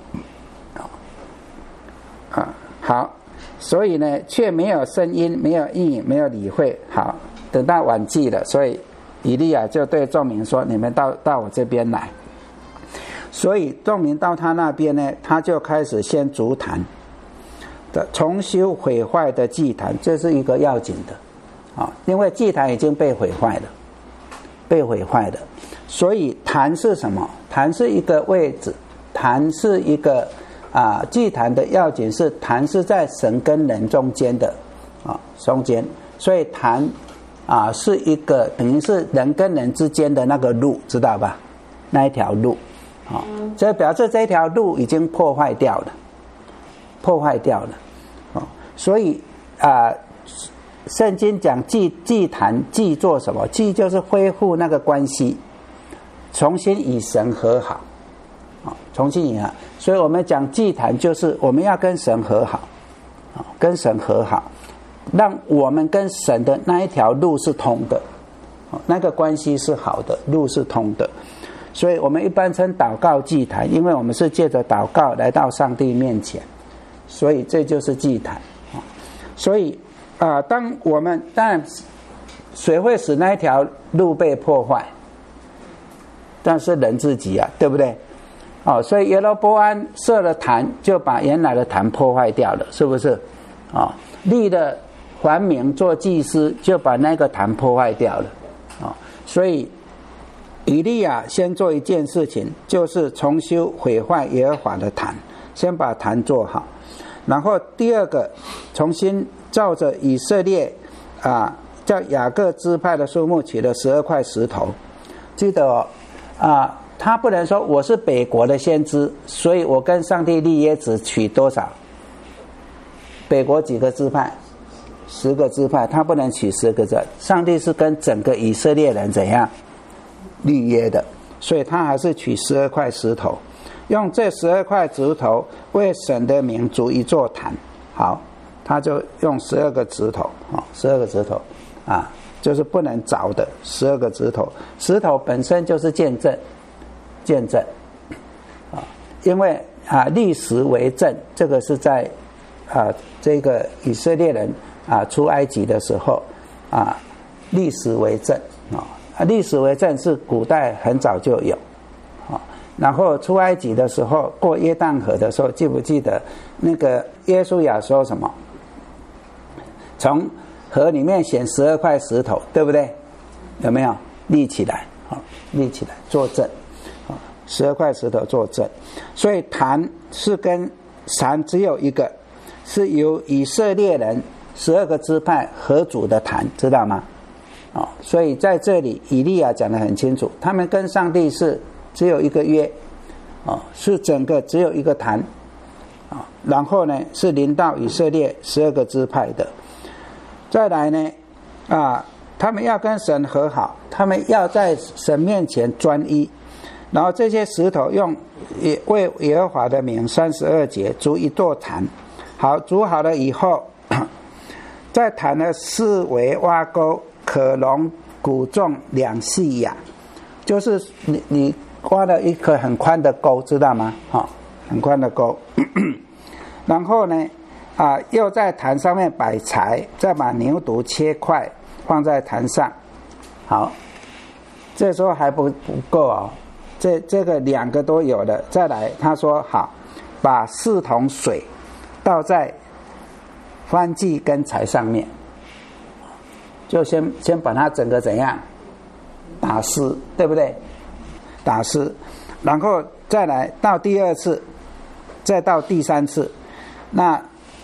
啊，好，所以呢，却没有声音，没有意，没有理会。好，等到晚祭了，所以以利亚就对众民说：“你们到到我这边来。”所以众民到他那边呢，他就开始先筑坛的重修毁坏的祭坛，这是一个要紧的啊，因为祭坛已经被毁坏了，被毁坏了。所以坛是什么？坛是一个位置，坛是一个。啊，祭坛的要紧是坛是在神跟人中间的啊，中间，所以坛啊是一个等于是人跟人之间的那个路，知道吧？那一条路啊，所以表示这条路已经破坏掉了，破坏掉了啊，所以啊，圣经讲祭祭坛祭做什么？祭就是恢复那个关系，重新与神和好。啊，重新与和，所以我们讲祭坛就是我们要跟神和好，啊，跟神和好，让我们跟神的那一条路是通的，啊，那个关系是好的，路是通的，所以我们一般称祷告祭坛，因为我们是借着祷告来到上帝面前，所以这就是祭坛，啊，所以啊，当我们当然谁会使那一条路被破坏？但是人自己啊，对不对？哦，所以耶罗波安设了坛，就把原来的坛破坏掉了，是不是？啊、哦，立了还民做祭司，就把那个坛破坏掉了。啊、哦，所以以利亚先做一件事情，就是重修毁坏耶和华的坛，先把坛做好。然后第二个，重新照着以色列啊叫雅各支派的数目取了十二块石头，记得哦啊。他不能说我是北国的先知，所以我跟上帝立约只取多少？北国几个支派？十个支派，他不能取十个支派。上帝是跟整个以色列人怎样立约的，所以他还是取十二块石头，用这十二块石头为神的名筑一座坛。好，他就用十二个石头，哦，十二个石头啊，就是不能凿的十二个石头。石头本身就是见证。见证啊，因为啊立石为证，这个是在啊这个以色列人啊出埃及的时候啊立石为证啊，立石为证是古代很早就有啊。然后出埃及的时候，过约旦河的时候，记不记得那个约书亚说什么？从河里面选十二块石头，对不对？有没有立起来？啊，立起来作证。十二块石头作证，所以坛是跟坛只有一个，是由以色列人十二个支派合组的坛，知道吗？哦，所以在这里以利亚讲得很清楚，他们跟上帝是只有一个约，哦，是整个只有一个坛，啊、哦，然后呢是临到以色列十二个支派的，再来呢，啊，他们要跟神和好，他们要在神面前专一。然后这些石头用也为耶和华的名三十二节筑一座坛，好，筑好了以后，在坛的四围挖沟，可容谷种两细亚，就是你你挖了一个很宽的沟，知道吗？哦，很宽的沟。然后呢，啊，又在坛上面摆柴，再把牛犊切块放在坛上。好，这时候还不不够哦。这这个两个都有了，再来他说好，把四桶水倒在燔祭跟柴上面，就先先把它整个怎样打湿，对不对？打湿，然后再来到第二次，再到第三次，那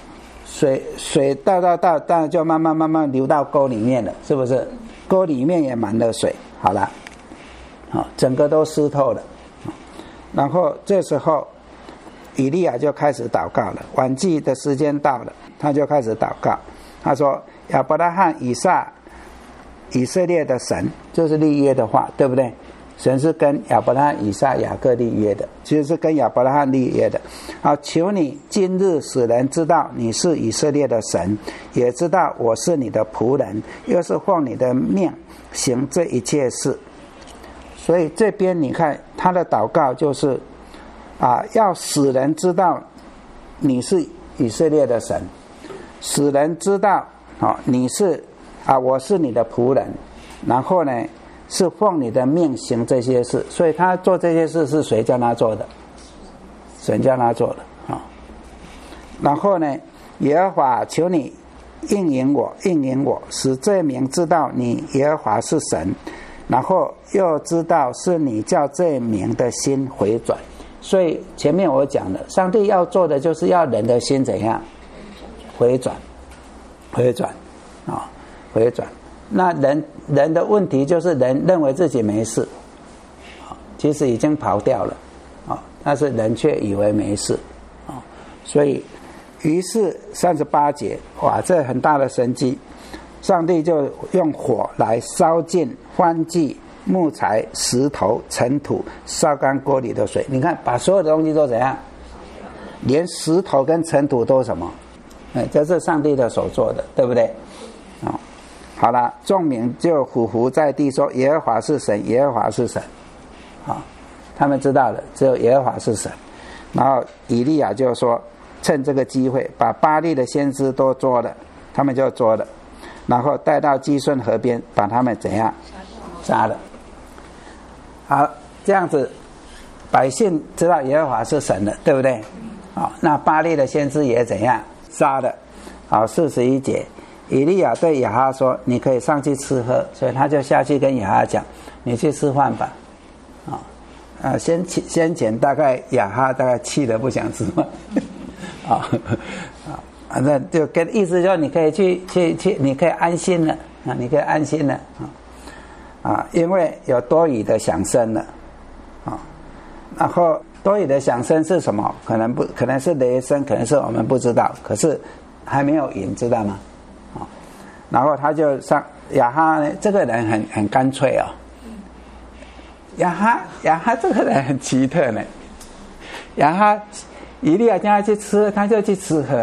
水水倒倒倒，当然就慢慢慢慢流到沟里面了，是不是？沟里面也满了水，好了，好，整个都湿透了。然后这时候以利亚就开始祷告了，晚祭的时间到了，他就开始祷告。他说：亚伯拉罕、以撒、以色列的神，就是立约的话，对不对？神是跟亚伯拉罕、以撒、雅各立约的，其实是跟亚伯拉罕立约的。好，求你今日使人知道你是以色列的神，也知道我是你的仆人，又是奉你的命行这一切事。所以这边你看他的祷告就是啊，要使人知道你是以色列的神，使人知道啊你是啊我是你的仆人，然后呢是奉你的命行这些事。所以他做这些事是谁叫他做的？神叫他做的啊。然后呢，耶和华求你应允我，应允我，使这名知道你耶和华是神，然后又知道是你叫这名的心回转。所以前面我讲了，上帝要做的就是要人的心怎样回转，回转啊，回转。那人人的问题就是人认为自己没事，其实已经跑掉了啊，但是人却以为没事啊，所以于是三十八节，哇，这很大的神迹，上帝就用火来烧尽燔祭、木材、石头、尘土，烧干锅里的水。你看，把所有的东西都怎样？连石头跟尘土都什么？哎，这是上帝的手做的，对不对？啊。好了，众民就匍匐在地说：耶和华是神，耶和华是神。啊，他们知道了，只有耶和华是神。然后以利亚就说：趁这个机会，把巴力的先知都捉了，他们就捉了，然后带到基顺河边，把他们怎样杀了。好，这样子，百姓知道耶和华是神了，对不对？好，那巴力的先知也怎样杀了？好，四十一节。以利亚对亚哈说：你可以上去吃喝，所以他就下去跟亚哈讲：你去吃饭吧。啊，啊，先先前大概亚哈大概气得不想吃饭，啊啊，反正就跟意思说你可以去去去，你可以安心了啊，你可以安心了啊啊，因为有多余的响声了啊，然后多余的响声是什么？可能不可能是雷声，可能是我们不知道，可是还没有赢，知道吗？然后他就上亚哈呢，这个人很很干脆哦。亚哈亚哈这个人很奇特呢。亚哈以利亚叫他去吃，他就去吃喝。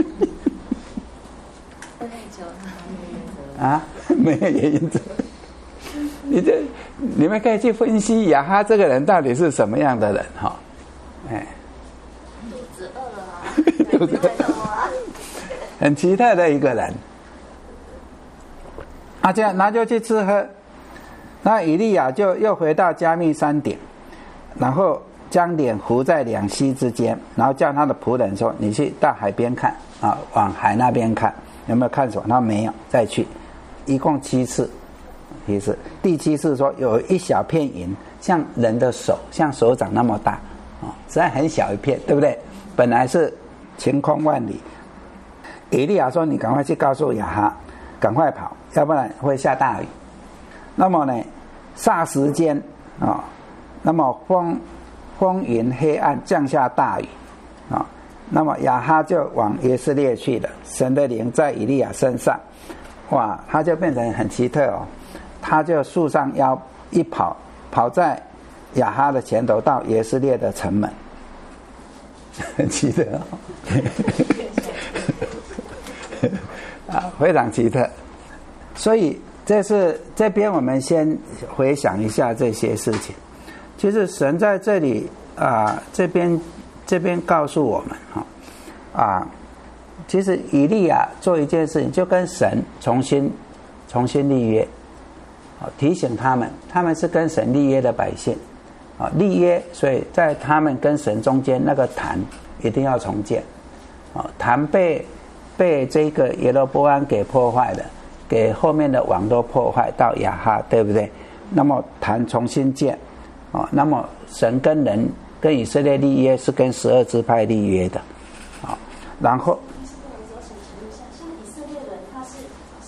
啊，没有原则。你这你们可以去分析亚哈这个人到底是什么样的人哈、哦？哎， 肚子饿了啊，肚子饿了啊， 很奇特的一个人。啊，这样，然后就去吃喝。那以利亚就又回到加密山顶，然后将脸糊在两溪之间，然后叫他的仆人说：“你去到海边看啊，往海那边看，有没有看什么？”他没有，再去，一共七次。其实第七次说有一小片云，像人的手，像手掌那么大啊，实在很小一片，对不对？本来是晴空万里。以利亚说：“你赶快去告诉亚哈。”赶快跑，要不然会下大雨。那么呢，霎时间啊、哦，那么风风云黑暗，降下大雨啊、哦。那么亚哈就往耶斯列去了。神的灵在以利亚身上，哇，他就变成很奇特哦。他就束上腰一跑，跑在亚哈的前头到耶斯列的城门，很奇特哦。啊，非常奇特，所以这是这边我们先回想一下这些事情。其实神在这里啊，这边这边告诉我们哈啊，其实以利亚做一件事情，就跟神重新重新立约，啊，提醒他们，他们是跟神立约的百姓，啊，立约，所以在他们跟神中间那个坛一定要重建，啊，坛被。被这个耶罗波安给破坏了，给后面的王都破坏到亚哈，对不对？那么坛重新建，哦，那么神跟人跟以色列立约是跟十二支派立约的，啊、哦，然后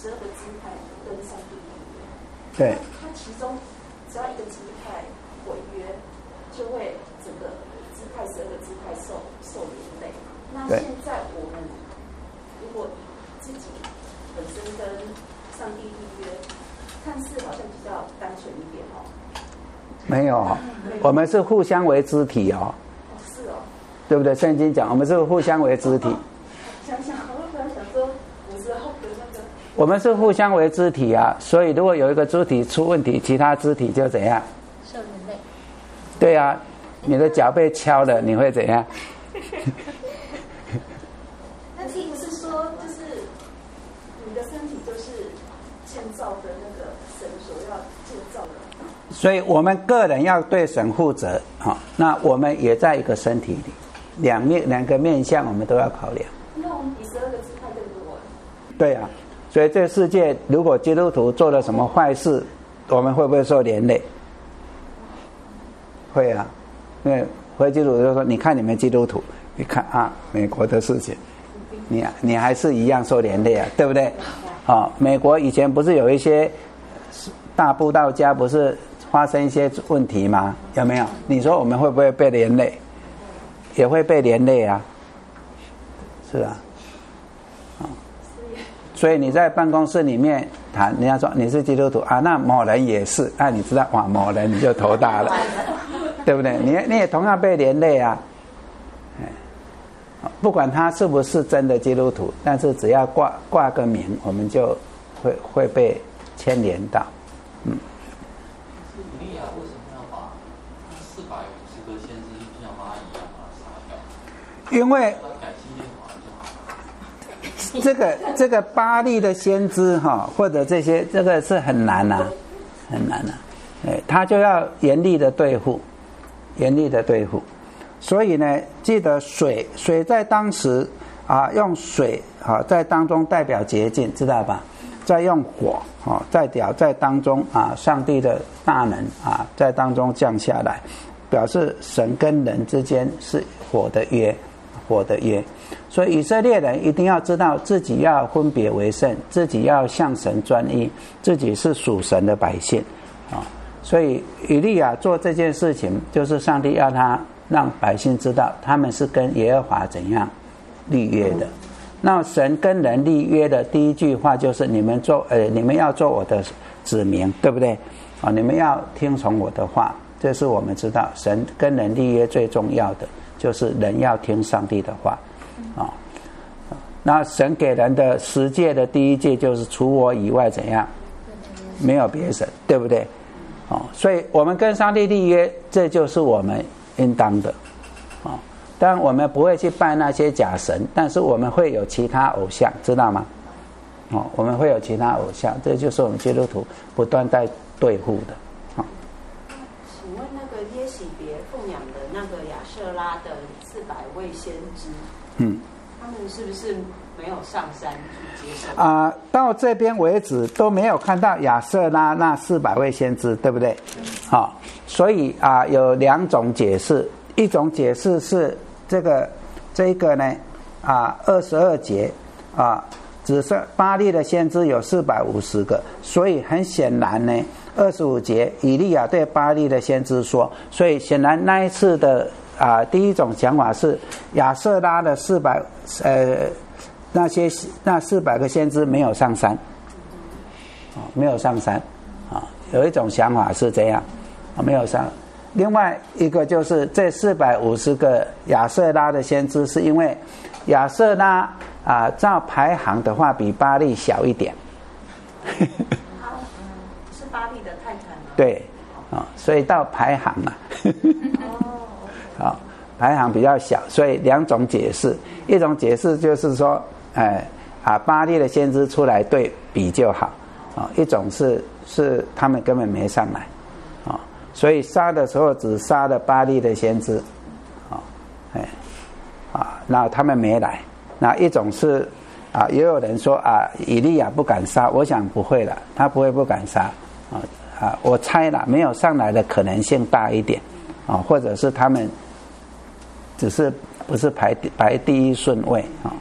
十二个支派跟上帝立约。 对。 它其中只要一个支派违约，就会整个支派十二个支派受受连累。那现在我们如果自己本身跟上帝立约，看似好像比较单纯一点哦。 没有，我们是互相为肢体哦。 哦，是哦。 对不对？圣经讲我们是互相为肢体。 想想，我本来想说五十后的那个。 我们是互相为肢体啊，所以如果有一个肢体出问题，其他肢体就怎样？ 受连累。 对啊，你的脚被敲了，你会怎样？ 那是不是说，就是你的身体就是建造的那个神所要建造的？ 所以我们个人要对神负责啊、哦。那我们也在一个身体里，两面两个面向我们都要考量。 那我们比十二个支派更多。 对啊，所以这个世界如果基督徒做了什么坏事，我们会不会受连累？会啊，因为回基督徒就说：“你看你们基督徒，你看啊，美国的事情，你你还是一样受连累啊，对不对？啊、哦，美国以前不是有一些大布道家不是发生一些问题吗？有没有？你说我们会不会被连累？也会被连累啊，是啊，啊、哦，所以你在办公室里面谈，人家说你是基督徒啊，那某人也是，那、啊、你知道哇，某人你就头大了。”对不对？你你也同样被连累啊！不管他是不是真的基督徒，但是只要挂挂个名，我们就会会被牵连到。嗯。 以利亚为什么要把四百五十个先知像蚂蚁一样把它杀掉？ 因为改基列法就好。 这个这个巴力的先知哈，或者这些这个是很难呐、啊，很难呐、啊。哎，他就要严厉的对付。严厉的对付，所以呢，记得水水在当时啊，用水啊在当中代表洁净，知道吧？再用火啊，在表在当中啊，上帝的大能啊，在当中降下来，表示神跟人之间是火的约，火的约。所以以色列人一定要知道自己要分别为圣，自己要向神专一，自己是属神的百姓啊。所以以利亚做这件事情，就是上帝要他让百姓知道，他们是跟耶和华怎样立约的。那神跟人立约的第一句话就是：你们做呃，你们要做我的子民，对不对？啊，你们要听从我的话。这是我们知道，神跟人立约最重要的就是人要听上帝的话啊。那神给人的十诫的第一诫就是：除我以外怎样，没有别神，对不对？哦，所以我们跟上帝立约，这就是我们应当的。哦，当然我们不会去拜那些假神，但是我们会有其他偶像，知道吗？哦，我们会有其他偶像，这就是我们基督徒不断在对付的。哦， 请问那个耶洗别奉养的那个亚舍拉的四百位先知，嗯，他们是不是没有上山去接受啊、呃？到这边为止都没有看到亚舍拉那四百位先知，对不对？好、哦，所以啊、呃，有两种解释，一种解释是这个这个呢啊，二十二节啊，只是巴力的先知有四百五十个，所以很显然呢，二十五节以利亚对巴力的先知说，所以显然那一次的啊、呃，第一种想法是亚舍拉的四百呃。那些那四百个先知没有上山，啊，没有上山，啊，有一种想法是这样，啊，没有上。另外一个就是这四百五十个亚舍拉的先知，是因为亚舍拉啊，照排行的话比巴力小一点。 好，是巴力的太太吗？ 对，啊，所以到排行啊。哦。好，排行比较小，所以两种解释，一种解释就是说。哎啊，巴力的先知出来对比就好啊、哦。一种是是他们根本没上来啊、哦，所以杀的时候只杀了巴力的先知啊、哦，哎啊，那他们没来。那一种是啊，也有人说啊，以利亚不敢杀，我想不会了，他不会不敢杀啊啊，我猜了，没有上来的可能性大一点啊、哦，或者是他们只是不是排排第一顺位啊。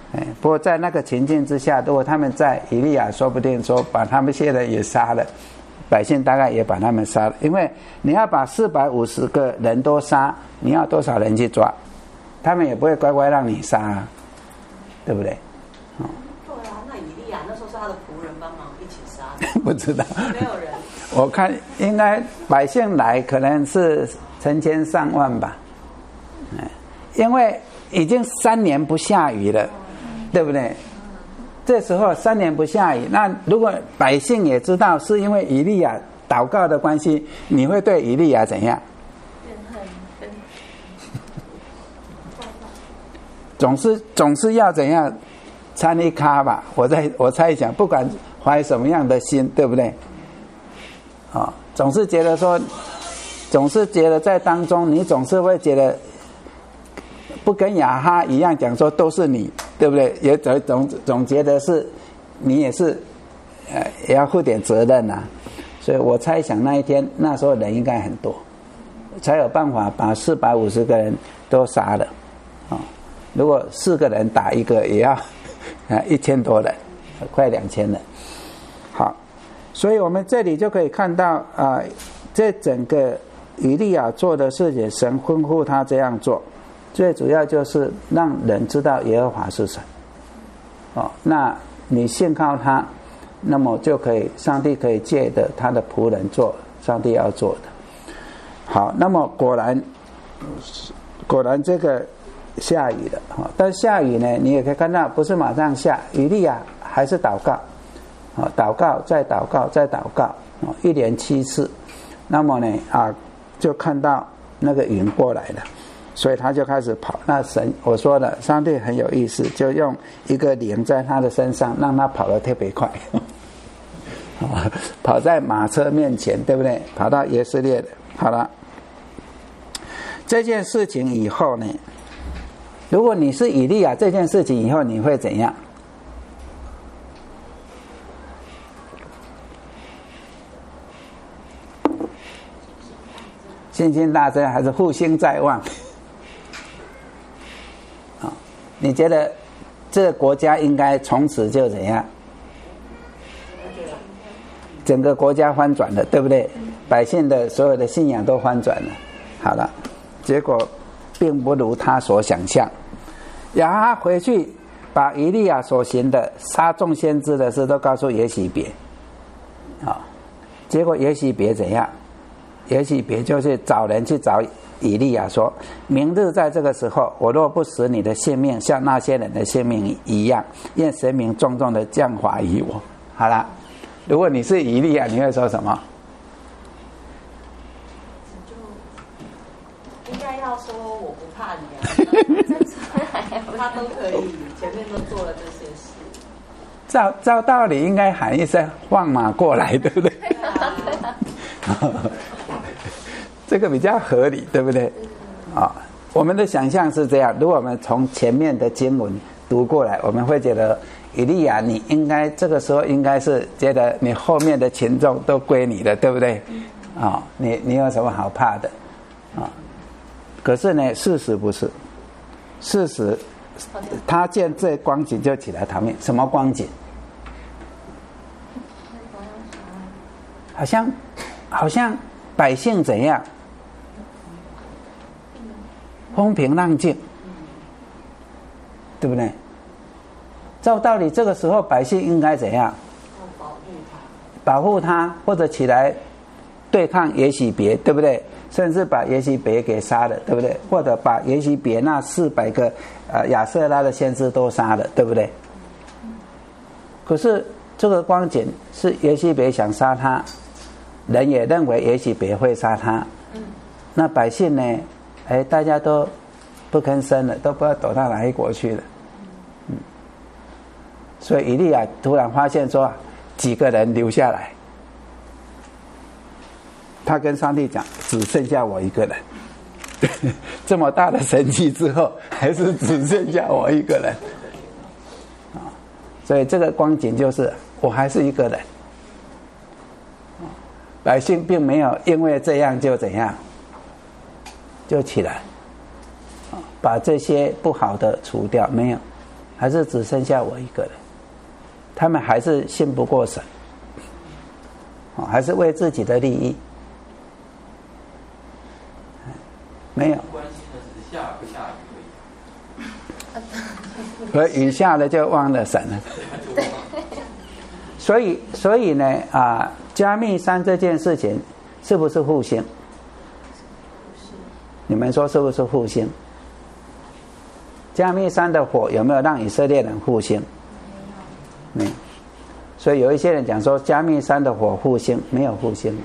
哎，不过在那个情境之下，如果他们在以利亚，说不定说把他们这些人也杀了，百姓大概也把他们杀了，因为你要把四百五十个人都杀，你要多少人去抓？他们也不会乖乖让你杀啊，对不对？ 哦、对啊，那以利亚那时候是他的仆人帮忙一起杀， 不知道， 没有人。 我看应该百姓来可能是成千上万吧，因为已经三年不下雨了，对不对？这时候三年不下雨，那如果百姓也知道是因为以利亚祷告的关系，你会对以利亚怎样？总是总是要怎样参一咖吧？我在我猜想，不管怀什么样的心，对不对？啊、哦，总是觉得说，总是觉得在当中，你总是会觉得不跟亚哈一样讲说都是你，对不对？也总总总觉得是你也是，呃，也要负点责任啊。所以我猜想那一天那时候人应该很多，才有办法把四百五十个人都杀了啊、哦。如果四个人打一个，也要啊一千多人，快两千人。好。所以我们这里就可以看到啊、呃，这整个以利亚做的事情，神吩咐他这样做，最主要就是让人知道耶和华是神。哦，那你信靠他，那么就可以，上帝可以借着他的仆人做上帝要做的。好，那么果然，果然这个下雨了哈，但下雨呢，你也可以看到不是马上下，以利亚还是祷告。啊，祷告，再祷告，再祷告，啊，一连七次。那么呢，啊，就看到那个云过来了，所以他就开始跑。那神，我说了，上帝很有意思，就用一个灵在他的身上，让他跑得特别快，啊，跑在马车面前，对不对？跑到以色列的。好了，这件事情以后呢，如果你是以利亚，这件事情以后你会怎样？信心大增还是复兴在望？啊，你觉得这个国家应该从此就怎样？整个国家翻转了，对不对？百姓的所有的信仰都翻转了。好了，结果并不如他所想象。亚哈回去把以利亚所行的杀众先知的事都告诉耶洗别，啊，结果耶洗别怎样？也许别就是找人去找以利亚说，明日在这个时候，我若不使你的性命像那些人的性命一样，愿神明重重的降罚于我。好了，如果你是以利亚，你会说什么？ 应该要说我不怕你啊，他都可以，前面都做了这些事。 照照道理应该喊一声放马过来，对不对？这个比较合理，对不对？啊、哦，我们的想象是这样。如果我们从前面的经文读过来，我们会觉得以利亚，你应该这个时候应该是觉得你后面的群众都归你了，对不对？啊、哦，你你有什么好怕的？啊、哦，可是呢，事实不是。事实，他见这光景就起来逃命。什么光景？好像，好像百姓怎样？风平浪静，对不对？照道理，这个时候百姓应该怎样？ 保护他， 保护他，或者起来对抗耶洗别，对不对？甚至把耶洗别给杀了，对不对？或者把耶洗别那四百个呃亚瑟拉的先知都杀了，对不对？可是这个光景是耶洗别想杀他，人也认为耶洗别会杀他，那百姓呢？哎，大家都不吭声了，都不知道躲到哪一国去了。嗯，所以以利亚突然发现说，几个人留下来，他跟上帝讲，只剩下我一个人。这么大的神迹之后，还是只剩下我一个人。啊，所以这个光景就是我还是一个人。百姓并没有因为这样就怎样。就起来，把这些不好的除掉，没有， 还是只剩下我一个人？他们还是信不过神，还是为自己的利益？没有。 关心的是下不下雨而已。 而雨下了就忘了神了。所以，所以呢，啊，加密山这件事情是不是复兴？你们说是不是复兴？加密山的火有没有让以色列人复兴？没有。所以有一些人讲说加密山的火复兴，没有复兴。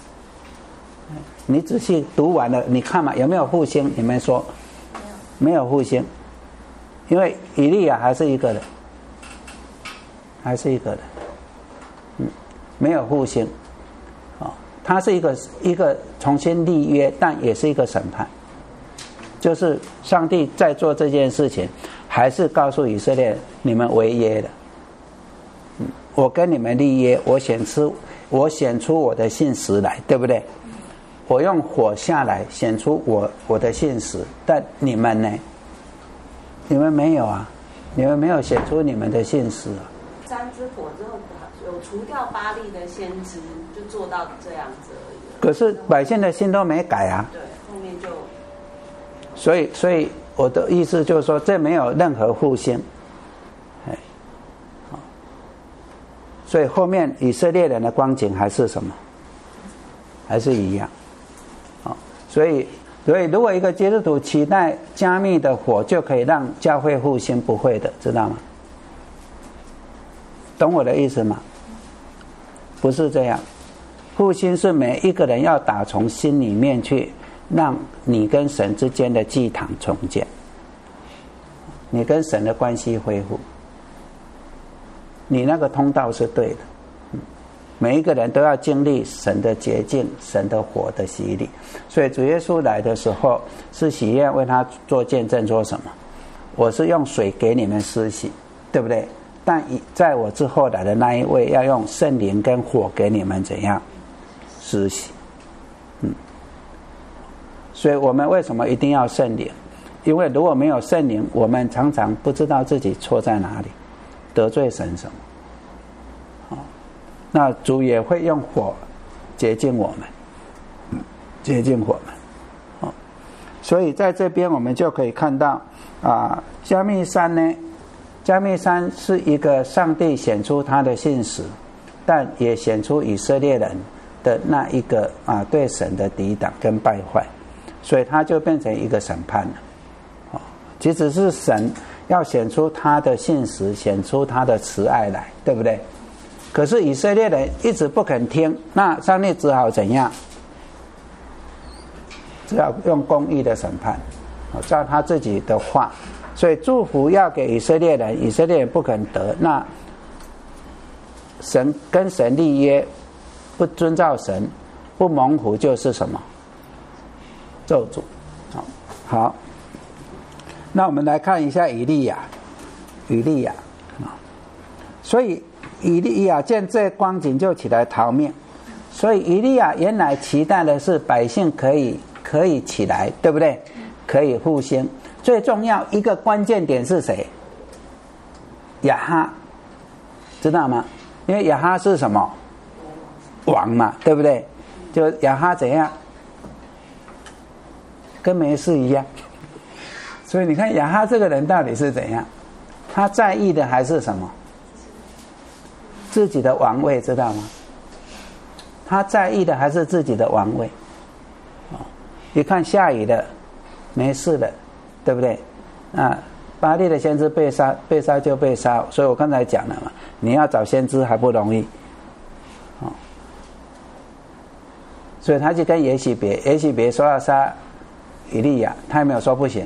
你仔细读完了，你看嘛，有没有复兴？你们说没有复兴，因为以利亚还是一个人，还是一个人，嗯，没有复兴。哦，他是一个一个重新立约，但也是一个审判。就是上帝在做这件事情，还是告诉以色列你们违约了。嗯，我跟你们立约，我显出我显出我的信实来，对不对？我用火下来显出我我的信实，但你们呢？你们没有啊，你们没有显出你们的信实啊。 三支火之后，有除掉巴力的先知，就做到这样子而已。 可是百姓的心都没改啊。 对，后面就。 所以，所以我的意思就是说，这没有任何复兴。哎，好，所以后面以色列人的光景还是什么？还是一样。好，所以，所以如果一个基督徒期待加密的火就可以让教会复兴，不会的，知道吗？懂我的意思吗？不是这样，复兴是每一个人要打从心里面去。让你跟神之间的祭坛重建，你跟神的关系恢复，你那个通道是对的。每一个人都要经历神的洁净、神的火的洗礼。所以主耶稣来的时候，是喜悦为他做见证，说什么？我是用水给你们施洗，对不对？但在我之后来的那一位，要用圣灵跟火给你们怎样施洗？嗯。所以我们为什么一定要圣灵？因为如果没有圣灵，我们常常不知道自己错在哪里，得罪神什么。哦，那主也会用火洁净我们，嗯，洁净我们。哦，所以在这边我们就可以看到啊，加密山呢，加密山是一个上帝显出他的信实，但也显出以色列人的那一个啊对神的抵挡跟败坏。所以它就变成一个审判了，哦，其实是神要显出他的信实，显出他的慈爱来，对不对？可是以色列人一直不肯听，那上帝只好怎样？只好用公义的审判，哦，照他自己的话。所以祝福要给以色列人，以色列人不肯得，那神跟神立约，不遵照神，不蒙福就是什么？咒诅。好，好，那我们来看一下以利亚，以利亚啊，所以以利亚见这光景就起来逃命，所以以利亚原来期待的是百姓可以可以起来，对不对？可以复兴。最重要一个关键点是谁？亚哈，知道吗？因为亚哈是什么？王嘛，对不对？就亚哈怎样？跟没事一样。所以你看亚哈这个人到底是怎样？他在意的还是什么？自己的王位，知道吗？他在意的还是自己的王位。哦，一看下雨了，没事了，对不对？啊，巴力的先知被杀，被杀就被杀。所以我刚才讲了嘛，你要找先知还不容易。哦，所以他就跟耶洗别，耶洗别说要杀以利亚，他有没有说不行？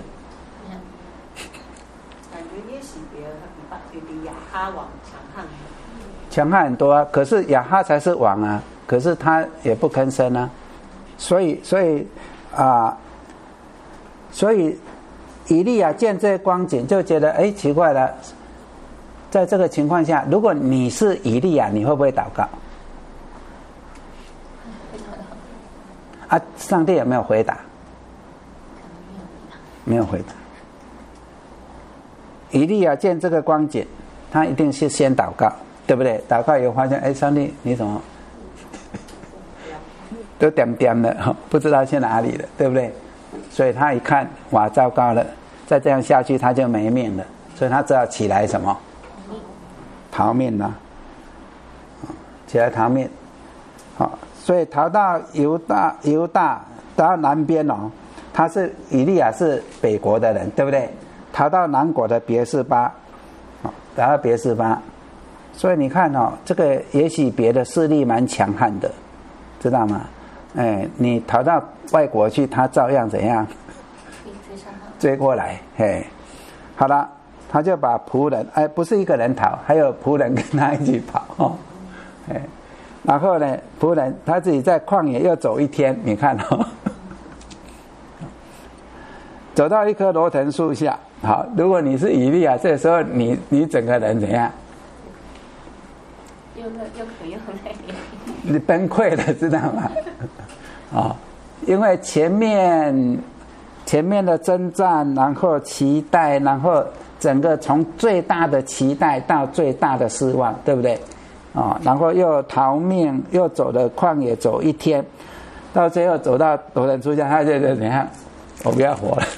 感觉耶洗别他比比亚哈王强悍很多。 强悍很多啊，可是亚哈才是王啊，可是他也不吭声啊，所以所以啊、呃，所以以利亚见这光景就觉得哎奇怪了，在这个情况下，如果你是以利亚，你会不会祷告？啊，上帝有没有回答？没有回答。 以利亚见这个光景，他一定是先祷告，对不对？祷告以后发现，哎，上帝你怎么都点点了，不知道去哪里了，对不对？所以他一看，哇，糟糕了，再这样下去他就没命了，所以他只好起来什么？逃命了，起来逃命。好，所以逃到犹大，犹大到南边哦，他是以利亚是北国的人，对不对？逃到南国的别是巴，好，逃到别是巴。所以你看哦，这个也许别的势力蛮强悍的，知道吗？哎，你逃到外国去，他照样怎样追过来。嘿，好了，他就把仆人，哎，不是一个人逃，还有仆人跟他一起跑哦。哎，然后呢，仆人他自己在旷野又走一天，你看哦，走到一棵罗藤树下。好，如果你是以利亚，这时候你你整个人怎样？ 又热又渴又累， 你崩溃了，知道吗？哦，因为前面前面的征战，然后期待，然后整个从最大的期待到最大的失望，对不对？啊、哦，然后又逃命，又走了旷野走一天，到最后走到罗藤树下，他就怎样？我不要活了，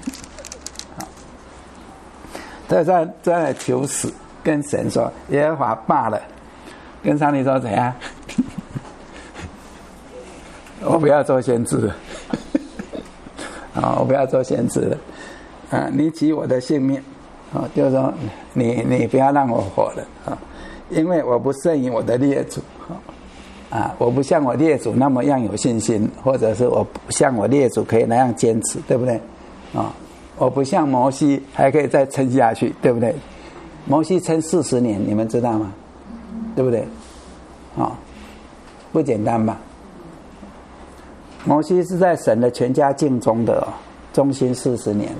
他在在求死，跟神说：“耶和华罢了。”跟上帝说怎样？我不要做先知了，啊，我不要做先知了，啊，你取我的性命，啊，就是说你你不要让我活了啊，因为我不胜于我的列祖，啊，我不像我列祖那么样有信心，或者是我不像我列祖可以那样坚持，对不对？啊，我不像摩西还可以再撑下去，对不对？摩西撑四十年，你们知道吗？对不对？哦，不简单吧？摩西是在神的全家敬中的、哦，忠心四十年了。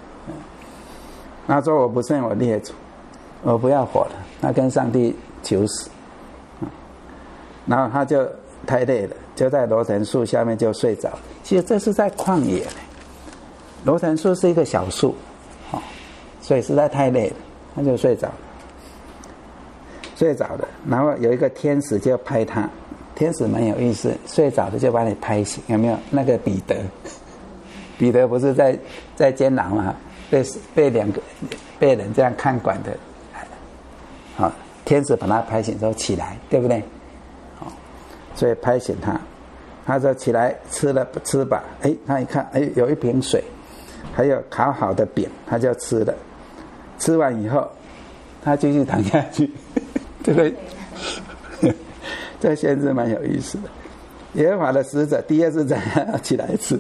他说：“我不胜我列祖，我不要活了。”他跟上帝求死，然后他就太累了，就在罗藤树下面就睡着了。其实这是在旷野，罗藤树是一个小树，哦，所以实在太累了，他就睡着了。睡着的，然后有一个天使就拍他，天使蛮有意思，睡着的就把你拍醒，有没有？那个彼得，彼得不是在在监牢吗？被被两个被人这样看管的，好，天使把他拍醒之后起来，对不对？好，所以拍醒他，他说起来吃了吃吧，哎，他一看，哎，有一瓶水，还有烤好的饼，他就吃了，吃完以后，他继续躺下去。这个这个先知蛮有意思的。耶和华的使者第二次再起来一次，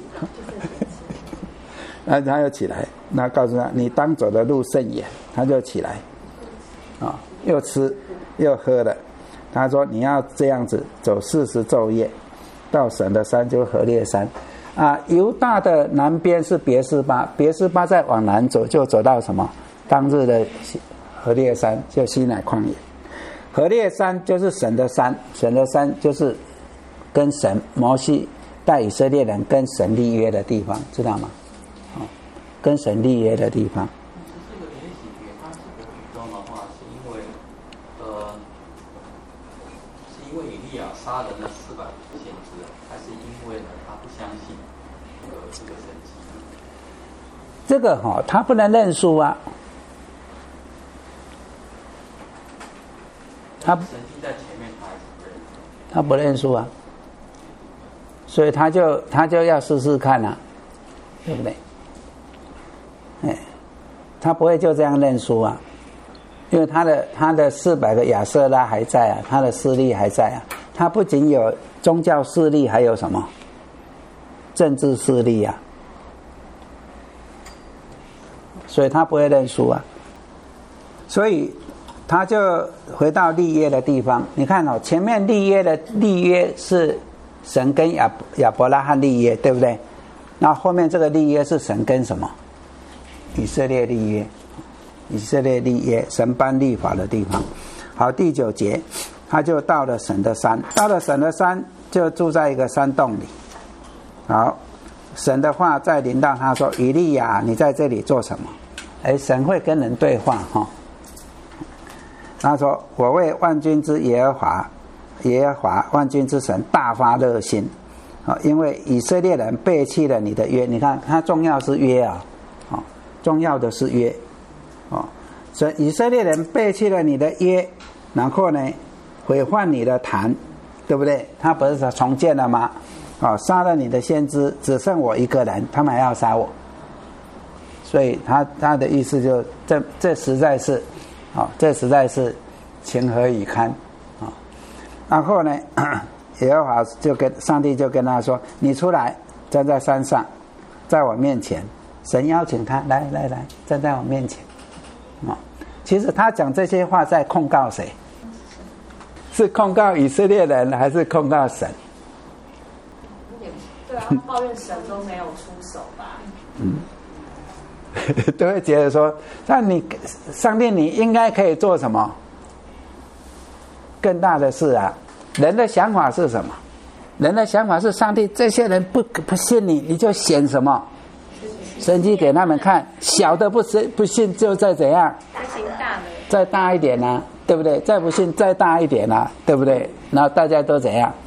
然后他又起来，那告诉他你当走的路甚远，他就起来，啊、哦，又吃又喝了。他说你要这样子走四十昼夜，到神的山就何烈山，啊，犹大的南边是别是巴，别是巴再往南走就走到什么？当日的何烈山，就西乃旷野。何烈山就是神的山，神的山就是跟神摩西带以色列人跟神立约的地方，知道吗？哦，跟神立约的地方。 这个也许给他这个举动的话，是因为呃，是因为以利亚杀了那四百个先知，还是因为呢他不相信呃这个神迹？ 这个哈、哦，他不能认输啊。他神迹在前面，他还是不认输。 他不认输啊，所以他就他就要试试看啊，对不对？哎，他不会就这样认输啊，因为他的他的四百个亚舍拉还在啊，他的势力还在啊。他不仅有宗教势力，还有什么政治势力啊，所以他不会认输啊，所以。他就回到立约的地方，你看哦，前面立约的立约是神跟亚亚伯拉罕立约，对不对？那后面这个立约是神跟什么？以色列立约，以色列立约，神颁律法的地方。好，第九节，他就到了神的山，到了神的山，就住在一个山洞里。好，神的话再临到他说：“以利亚，你在这里做什么？” 哎，神会跟人对话哈。他说：“我为万军之耶和华，耶和华万军之神大发热心啊，因为以色列人背弃了你的约。你看，他重要是约啊，啊，重要的是约啊。所以以色列人背弃了你的约，然后呢，毁坏你的坛，对不对？他不是重建了吗？啊，杀了你的先知，只剩我一个人，他们还要杀我。所以他他的意思就这这实在是。”好、哦，这实在是情何以堪啊、哦！然后呢，耶和华就跟上帝就跟他说：“你出来，站在山上，在我面前。”神邀请他来来来，站在我面前。啊、哦，其实他讲这些话在控告谁？是控告以色列人，还是控告神？ 对啊，抱怨神都没有出手吧？ 嗯。都会觉得说，那你上帝你应该可以做什么更大的事啊？人的想法是什么？人的想法是上帝这些人不不信你，你就显什么神迹给他们看，小的不信不信就再怎样，再大一点啊，对不对？再不信再大一点啊，对不对？然后大家都怎样？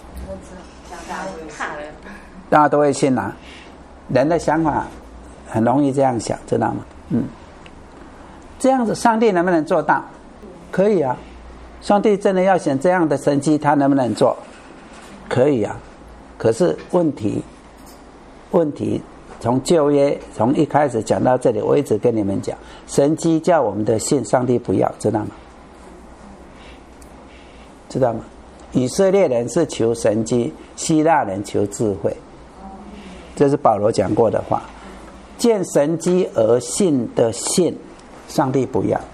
大家都会信啊。人的想法很容易这样想，知道吗？嗯，这样子上帝能不能做到？可以啊。上帝真的要显这样的神迹，他能不能做？可以啊。可是问题，问题从旧约从一开始讲到这里，我一直跟你们讲，神迹叫我们的信，上帝不要，知道吗？知道吗？以色列人是求神迹，希腊人求智慧，这是保罗讲过的话。见神迹而信的信，上帝不要。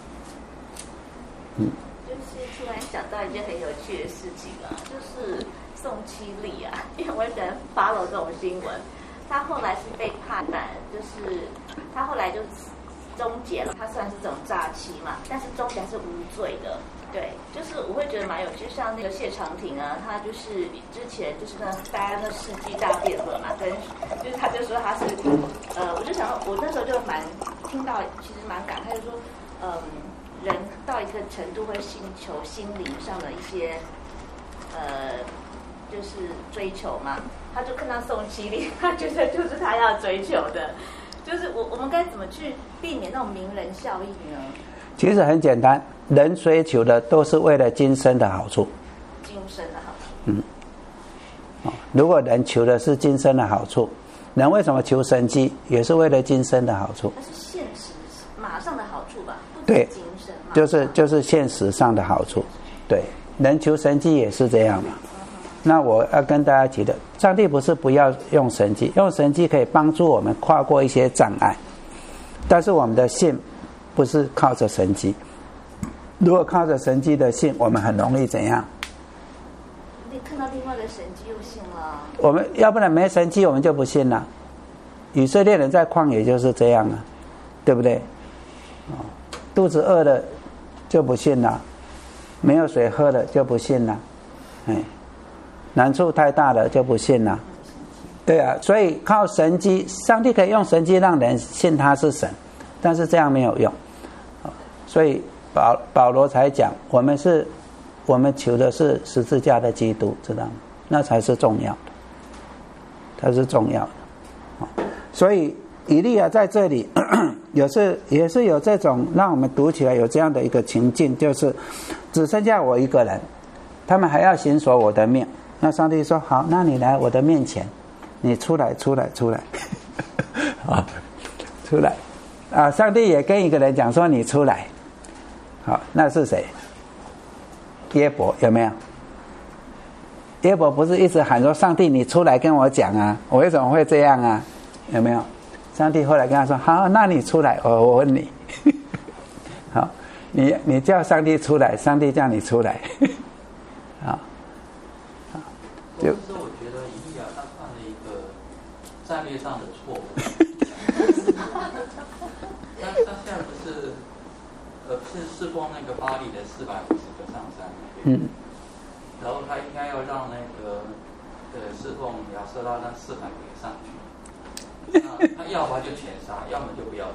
嗯，就是突然想到一件很有趣的事情啊，就是宋七力啊，因为我喜欢 follow 这种新闻，他后来是被判断，就是他后来就终结了，他算是这种诈欺嘛，但是终结是无罪的。对，就是我会觉得蛮有趣，像那个谢长廷啊，他就是之前就是那大家那世纪大辩论嘛，跟就是他就说他是，呃，我就想到我那时候就蛮听到，其实蛮感慨，就说，嗯，人到一个程度会寻求心灵上的一些，呃，就是追求嘛，他就看到宋七力，他觉得就是他要追求的，就是我我们该怎么去避免那种名人效应呢？ 其实很简单，人追求的都是为了今生的好处。 今生的好处。 嗯。哦，如果人求的是今生的好处，人为什么求神迹？也是为了今生的好处。 那是现实马上的好处吧？ 对，就是就是现实上的好处。对，人求神迹也是这样嘛。那我要跟大家提的，上帝不是不要用神迹，用神迹可以帮助我们跨过一些障碍，但是我们的信不是靠着神迹。如果靠着神迹的信，我们很容易怎样？ 你看到另外的神迹又信了。 我们要不然没神迹，我们就不信了。以色列人在旷野就是这样啊，对不对？哦，肚子饿了就不信了，没有水喝了就不信了，哎，难处太大了就不信了。对啊，所以靠神迹，上帝可以用神迹让人信他是神，但是这样没有用。所以保保罗才讲，我们是，我们求的是十字架的基督，知道吗？那才是重要的，它是重要的。所以以利亚在这里有是也是有这种让我们读起来有这样的一个情境，就是只剩下我一个人，他们还要寻索我的命。那上帝说：“好，那你来我的面前，你出来，出来，出来，啊，出来啊！”上帝也跟一个人讲说：“你出来。”好，那是谁？耶伯有没有？耶伯不是一直喊说：“上帝，你出来跟我讲啊！我为什么会这样啊？”有没有？上帝后来跟他说：“好，那你出来，我我问你。好，你你叫上帝出来，上帝叫你出来。好， 好。就我觉得以利亚他犯了一个战略上的错误。他他现在不是。呃，是释放那个巴黎的四百五十个上山， 嗯， 然后他应该要让那个呃释放亚瑟拉那四百个上去，那他要么就全杀，要么就不要杀。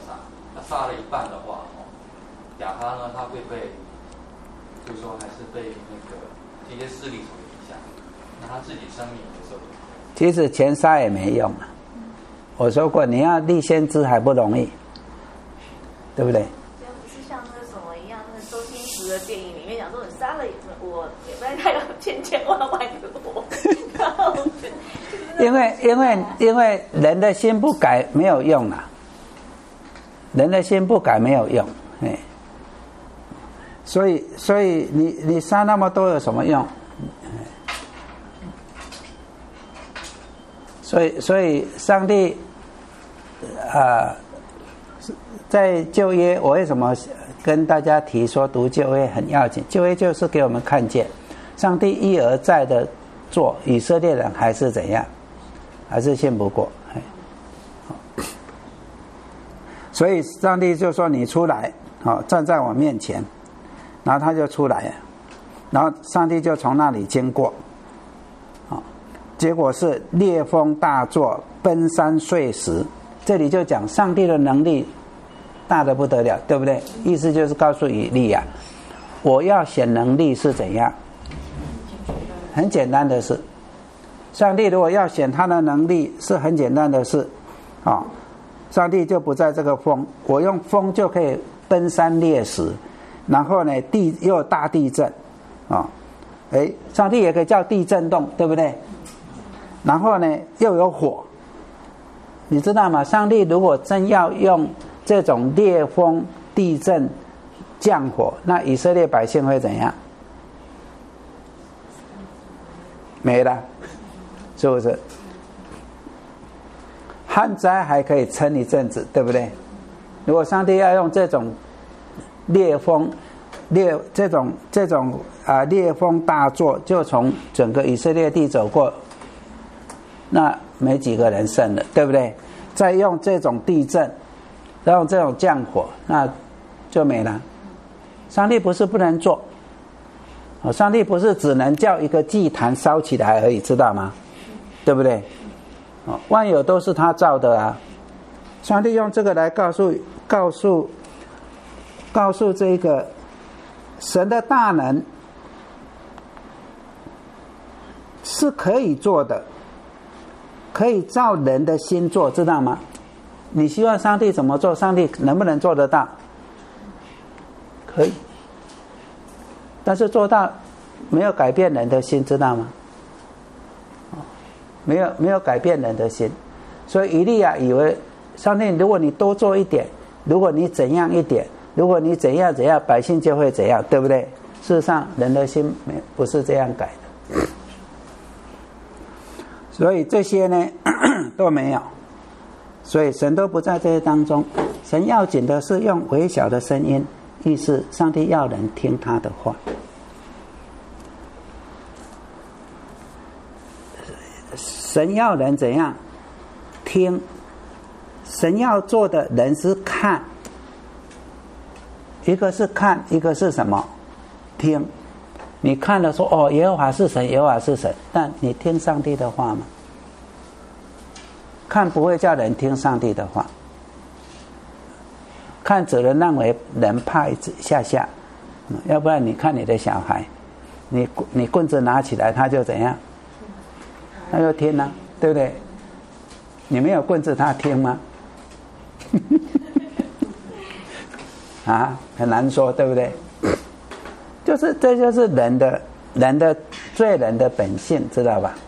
他杀了一半的话，哦，亚哈呢，他会被，就是说还是被那个这些势力所影响，那他自己生命也受影响。 其实全杀也没用啊。我说过，你要立先知还不容易，对不对？ 这样不是像那个什么一样，那周星驰的电影里面讲说，你杀了我，也不然他有千千万万个我，然后因为因为因为人的心不改没有用啊，人的心不改没有用，哎，所以所以你你杀那么多有什么用？所以所以上帝啊、呃，在旧约，我为什么跟大家提说读旧约很要紧？旧约就是给我们看见上帝一而再的做，以色列人还是怎样，还是信不过。所以上帝就说你出来，好，站在我面前，然后他就出来了，然后上帝就从那里经过，好，结果是烈风大作，奔山碎石。这里就讲上帝的能力大得不得了，对不对？意思就是告诉以利亚，我要显能力是怎样，很简单的事。上帝如果要显他的能力是很简单的事，啊，上帝就不在这个风，我用风就可以奔山裂石，然后呢地又有大地震，啊，哎，上帝也可以叫地震动，对不对？然后呢又有火，你知道吗？上帝如果真要用这种烈风、地震、降火，那以色列百姓会怎样？没了，是不是？旱灾还可以撑一阵子，对不对？如果上帝要用这种烈风、烈这种这种啊、呃、烈风大作，就从整个以色列地走过，那没几个人胜了，对不对？再用这种地震，再用这种降火，那就没了。上帝不是不能做，哦，上帝不是只能叫一个祭坛烧起来而已，知道吗？对不对？哦，万有都是他造的啊。上帝用这个来告诉告诉告诉这个神的大能是可以做的，可以照人的心做，知道吗？你希望上帝怎么做，上帝能不能做得到？可以，但是做到没有改变人的心，知道吗？没有没有改变人的心，所以以利亚以为上帝，如果你多做一点，如果你怎样一点，如果你怎样怎样，百姓就会怎样，对不对？事实上人的心没不是这样改的，所以这些呢都没有，所以神都不在这些当中。神要紧的是用微小的声音，意思上帝要人听他的话。神要人怎样听？神要做的人是看，一个是看，一个是什么？听。你看了说哦，耶和华是神，耶和华是神，但你听上帝的话吗？看不会叫人听上帝的话，看只能认为人怕吓吓，要不然你看你的小孩，你你棍子拿起来他就怎样？他就听啊，对不对？你没有棍子他听吗？啊，很难说，对不对？就是这就是人的人的罪人的本性，知道吧？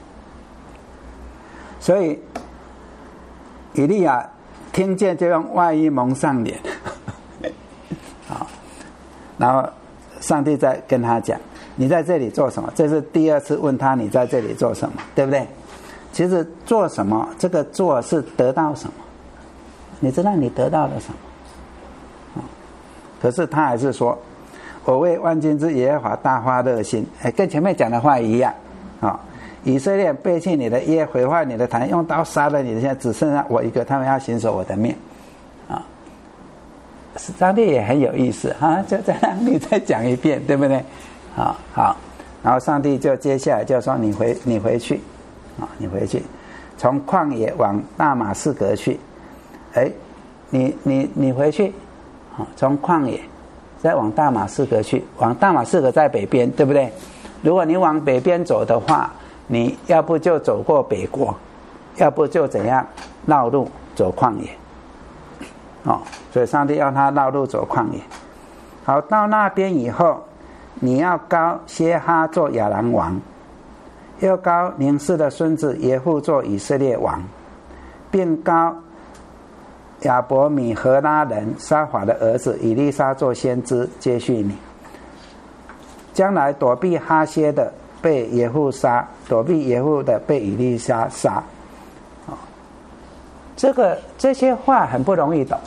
所以以利亚听见就用外衣蒙上脸，好，然后上帝在跟他讲，你在这里做什么？这是第二次问他你在这里做什么，对不对？其实做什么，这个做是得到什么，你知道你得到了什么，可是他还是说我为万军之耶和华大发热心，跟前面讲的话一样，以色列背弃你的约，毁坏你的坛，用刀杀了你的，现在只剩下我一个，他们要行守我的命啊！上帝也很有意思啊，就这样你再讲一遍，对不对？好好，然后上帝就接下来就说你回你回去啊，你回去，从旷野往大马士革去。哎， 你你你回去，啊，从旷野再往大马士革去，往大马士革在北边，对不对？如果你往北边走的话，你要不就走过北国，要不就怎样绕路走旷野。哦，所以上帝要他绕路走旷野。好，到那边以后，你要膏歇哈做亚兰王，又膏宁示的孙子耶户做以色列王，并膏亚伯米和拉人沙法的儿子以利沙做先知，接续你。将来躲避哈歇的被耶户杀，躲避耶户的被以利沙杀。哦，这个这些话很不容易懂，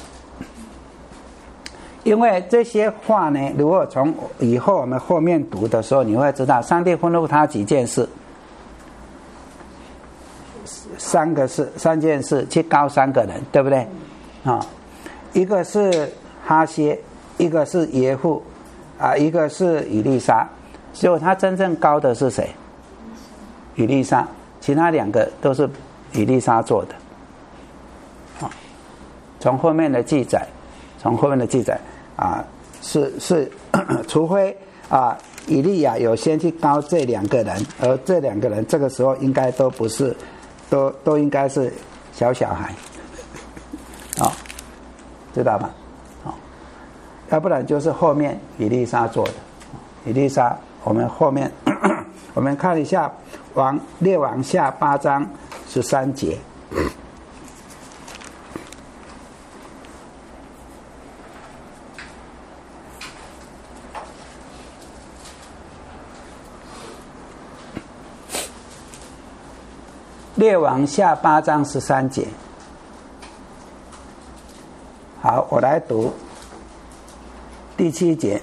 因为这些话呢，如果从以后我们后面读的时候，你会知道上帝吩咐他几件事，三个事，三件事去膏三个人，对不对？啊、哦，一个是哈歇，一个是耶户，啊，一个是以利沙。结果他真正膏的是谁？以利沙，其他两个都是以利沙做的。啊、哦，从后面的记载，从后面的记载啊，是是，除非啊，以利亚有先去膏这两个人，而这两个人这个时候应该都不是，都都应该是小小孩。啊、哦，知道吧？啊、哦，要不然就是后面以利沙做的。以利沙，我们后面咳咳我们看一下王列王下八章十三节。列王下八章十三节。好，我来读第七节。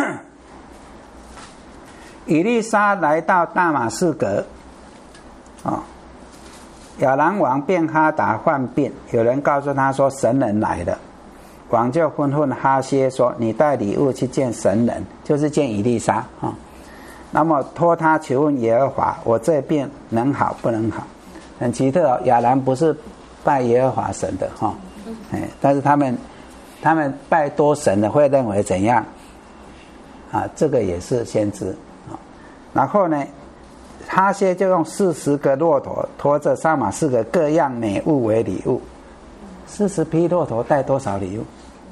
以利沙来到大马士革，啊，亚兰王便哈达患病，有人告诉他说神人来了，王就吩咐哈歇说：“你带礼物去见神人，就是见以利沙啊。那么托他求问耶和华，我这病能好不能好？”很奇特哦，亚兰不是拜耶和华神的哈，哎，但是他们。他们拜多神的会认为怎样啊？这个也是先知啊。然后呢，哈歇就用四十个骆驼拖着撒马士革各样美物为礼物。四十匹骆驼带多少礼物？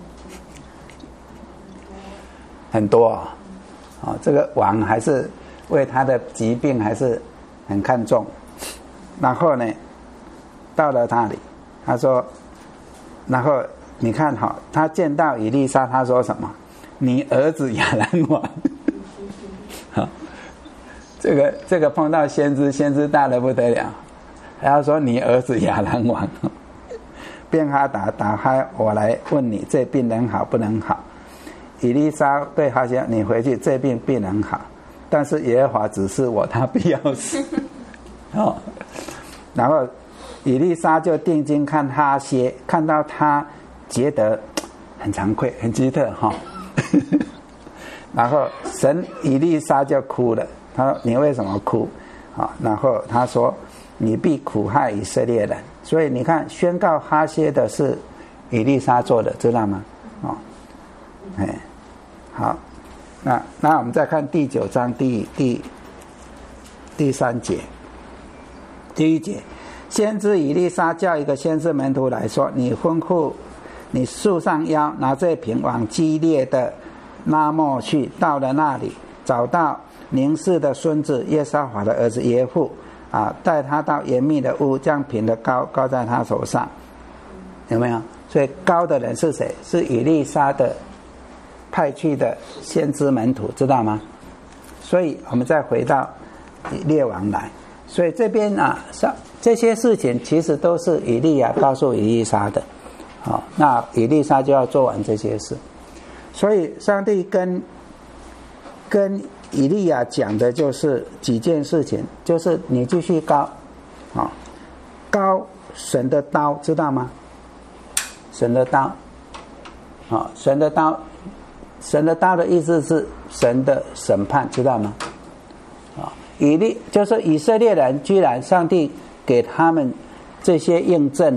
很多啊！哦，这个王还是为他的疾病还是很看重。然后呢，到了那里，他说，然后。你看好，他见到以利沙，他说什么？你儿子亚兰王。好，这个这个碰到先知，先知大得不得了，还要说你儿子亚兰王。便哈达打开，我来问你，这病能好不能好？以利沙对哈歇，你回去，这病必能好，但是耶和华指示我，他必要死。哦，然后以利沙就定睛看哈歇，看到他。觉得很惭愧，很奇特哈。然后神以利沙就哭了，他说：“你为什么哭？”啊，然后他说：“你必苦害以色列人。”所以你看，宣告哈歇的是以利沙做的，知道吗？哦，哎，好，那那我们再看第九章第第第三节，第一节，先知以利沙叫一个先知门徒来说：“你吩咐。”你束上腰，拿这瓶往基列的拉末去，到了那里，找到宁示的孙子耶沙法的儿子耶户，啊，带他到严密的屋，将瓶的膏膏在他手上，有没有？所以膏的人是谁？是以利沙的派去的先知门徒，知道吗？所以我们再回到列王来，所以这边啊，这些事情其实都是以利亚告诉以利沙的。好、哦，那以利沙就要做完这些事，所以上帝跟跟以利亚讲的就是几件事情，就是你继续膏，啊、哦，膏神的刀，知道吗？神的刀，啊、哦，神的刀，神的刀的意思是神的审判，知道吗？啊、哦，以利就是以色列人，居然上帝给他们这些印证的。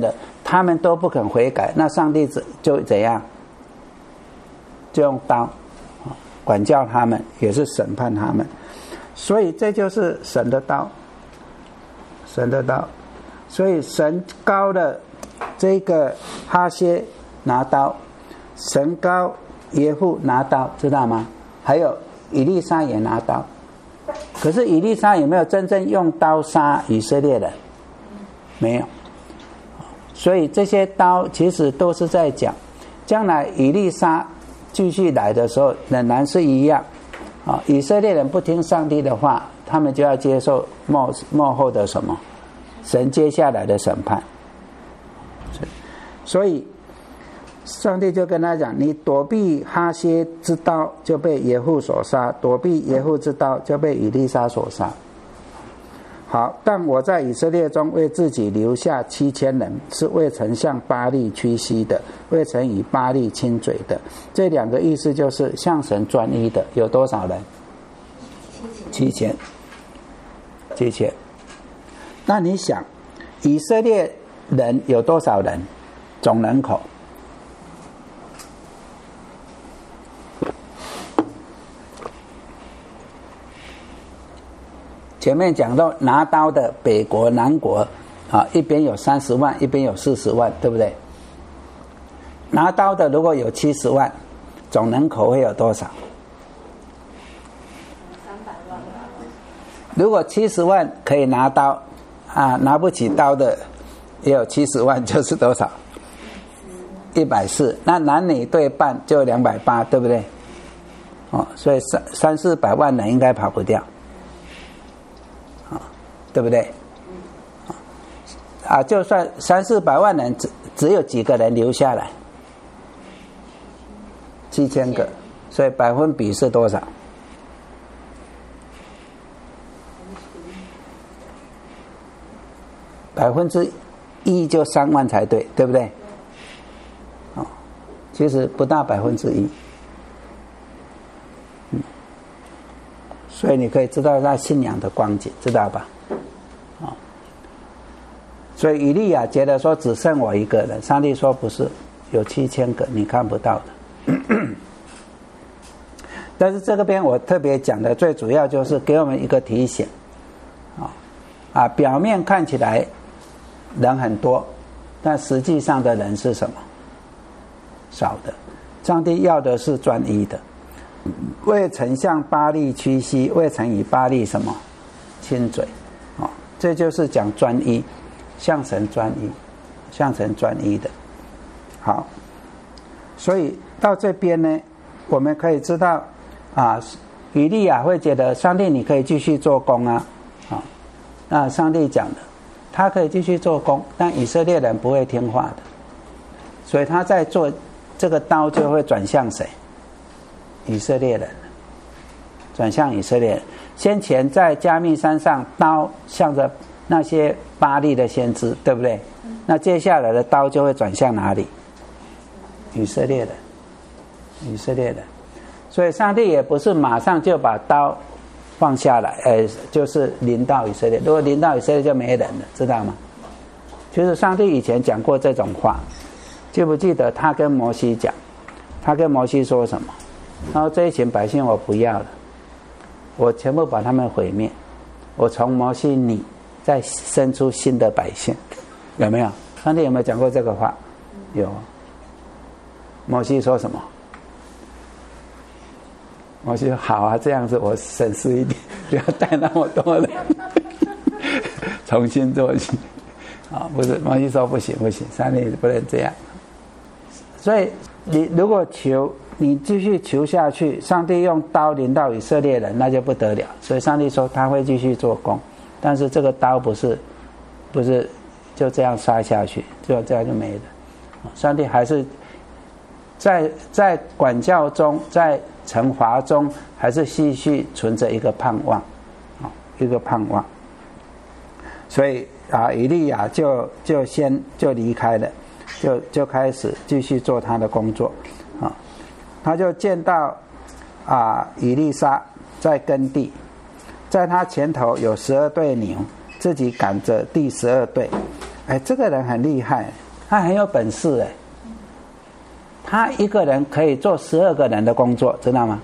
他们都不肯悔改，那上帝就怎样？就用刀管教他们，也是审判他们。所以这就是神的刀，神的刀。所以神膏了这个哈歇拿刀，神膏耶户拿刀，知道吗？还有以利沙也拿刀。可是以利沙有没有真正用刀杀以色列人？没有。所以这些刀其实都是在讲，将来以利沙继续来的时候，仍然是一样。啊，以色列人不听上帝的话，他们就要接受末末后的什么？神接下来的审判。所以上帝就跟他讲，你躲避哈歇之刀就被耶户所杀，躲避耶户之刀就被以利沙所杀。好，但我在以色列中为自己留下七千人，是未曾向巴力屈膝的，未曾与巴力亲嘴的。这两个意思就是向神专一的有多少人？七千。七千。那你想，以色列人有多少人？总人口？前面讲到拿刀的北国南国啊，一边有三十万，一边有四十万，对不对？拿刀的如果有七十万，总人口会有多少？ 三百万。 如果七十万可以拿刀啊，拿不起刀的也有七十万，就是多少？一百四。那男女对半就两百八，对不对？哦，所以三三四百万人应该跑不掉。对不对？啊，就算三四百万人，只只有几个人留下来，七千个，所以百分比是多少？百分之一就三万才对，对不对？哦，其实不到百分之一。嗯，所以你可以知道他信仰的光景，知道吧？所以以利亚觉得说只剩我一个人，上帝说不是，有七千个你看不到的。但是这个边我特别讲的最主要就是给我们一个提醒啊啊，表面看起来人很多，但实际上的人是什么？少的。上帝要的是专一的，未曾向巴力屈膝，未曾与巴力什么亲嘴啊，这就是讲专一。向神专一，向神专一的。好，所以到这边呢，我们可以知道啊，以利亚会觉得上帝你可以继续做工啊，啊，那上帝讲的，他可以继续做工，但以色列人不会听话的，所以他在做这个刀就会转向谁？以色列人，转向以色列人。先前在加密山上，刀向着那些巴力的先知，对不对？那接下来的刀就会转向哪里？以色列人，以色列人。所以上帝也不是马上就把刀放下来，呃，就是临到以色列。如果临到以色列就没人了，知道吗？其实上帝以前讲过这种话，记不记得他跟摩西讲？他跟摩西说什么？他说这一群百姓我不要了，我全部把他们毁灭，我从摩西你再生出新的百姓，有没有？上帝有没有讲过这个话？有。摩西说什么？摩西说好啊，这样子我省事一点，不要带那么多人，重新做起。啊，不是，摩西说不行不行，上帝不能这样。所以你如果求，你继续求下去，上帝用刀临到以色列人，那就不得了。所以上帝说他会继续做工。但是这个刀不是不是就这样杀下去，就这样就没了。上帝还是在在管教中，在惩罚中，还是继续存着一个盼望，一个盼望。所以啊，以利亚就就先就离开了，就就开始继续做他的工作啊。他就见到啊以利沙在耕地。在他前头有十二对牛，自己赶着第十二对。哎，这个人很厉害， 他很有本事哎，他一个人可以做十二个人的工作，知道吗？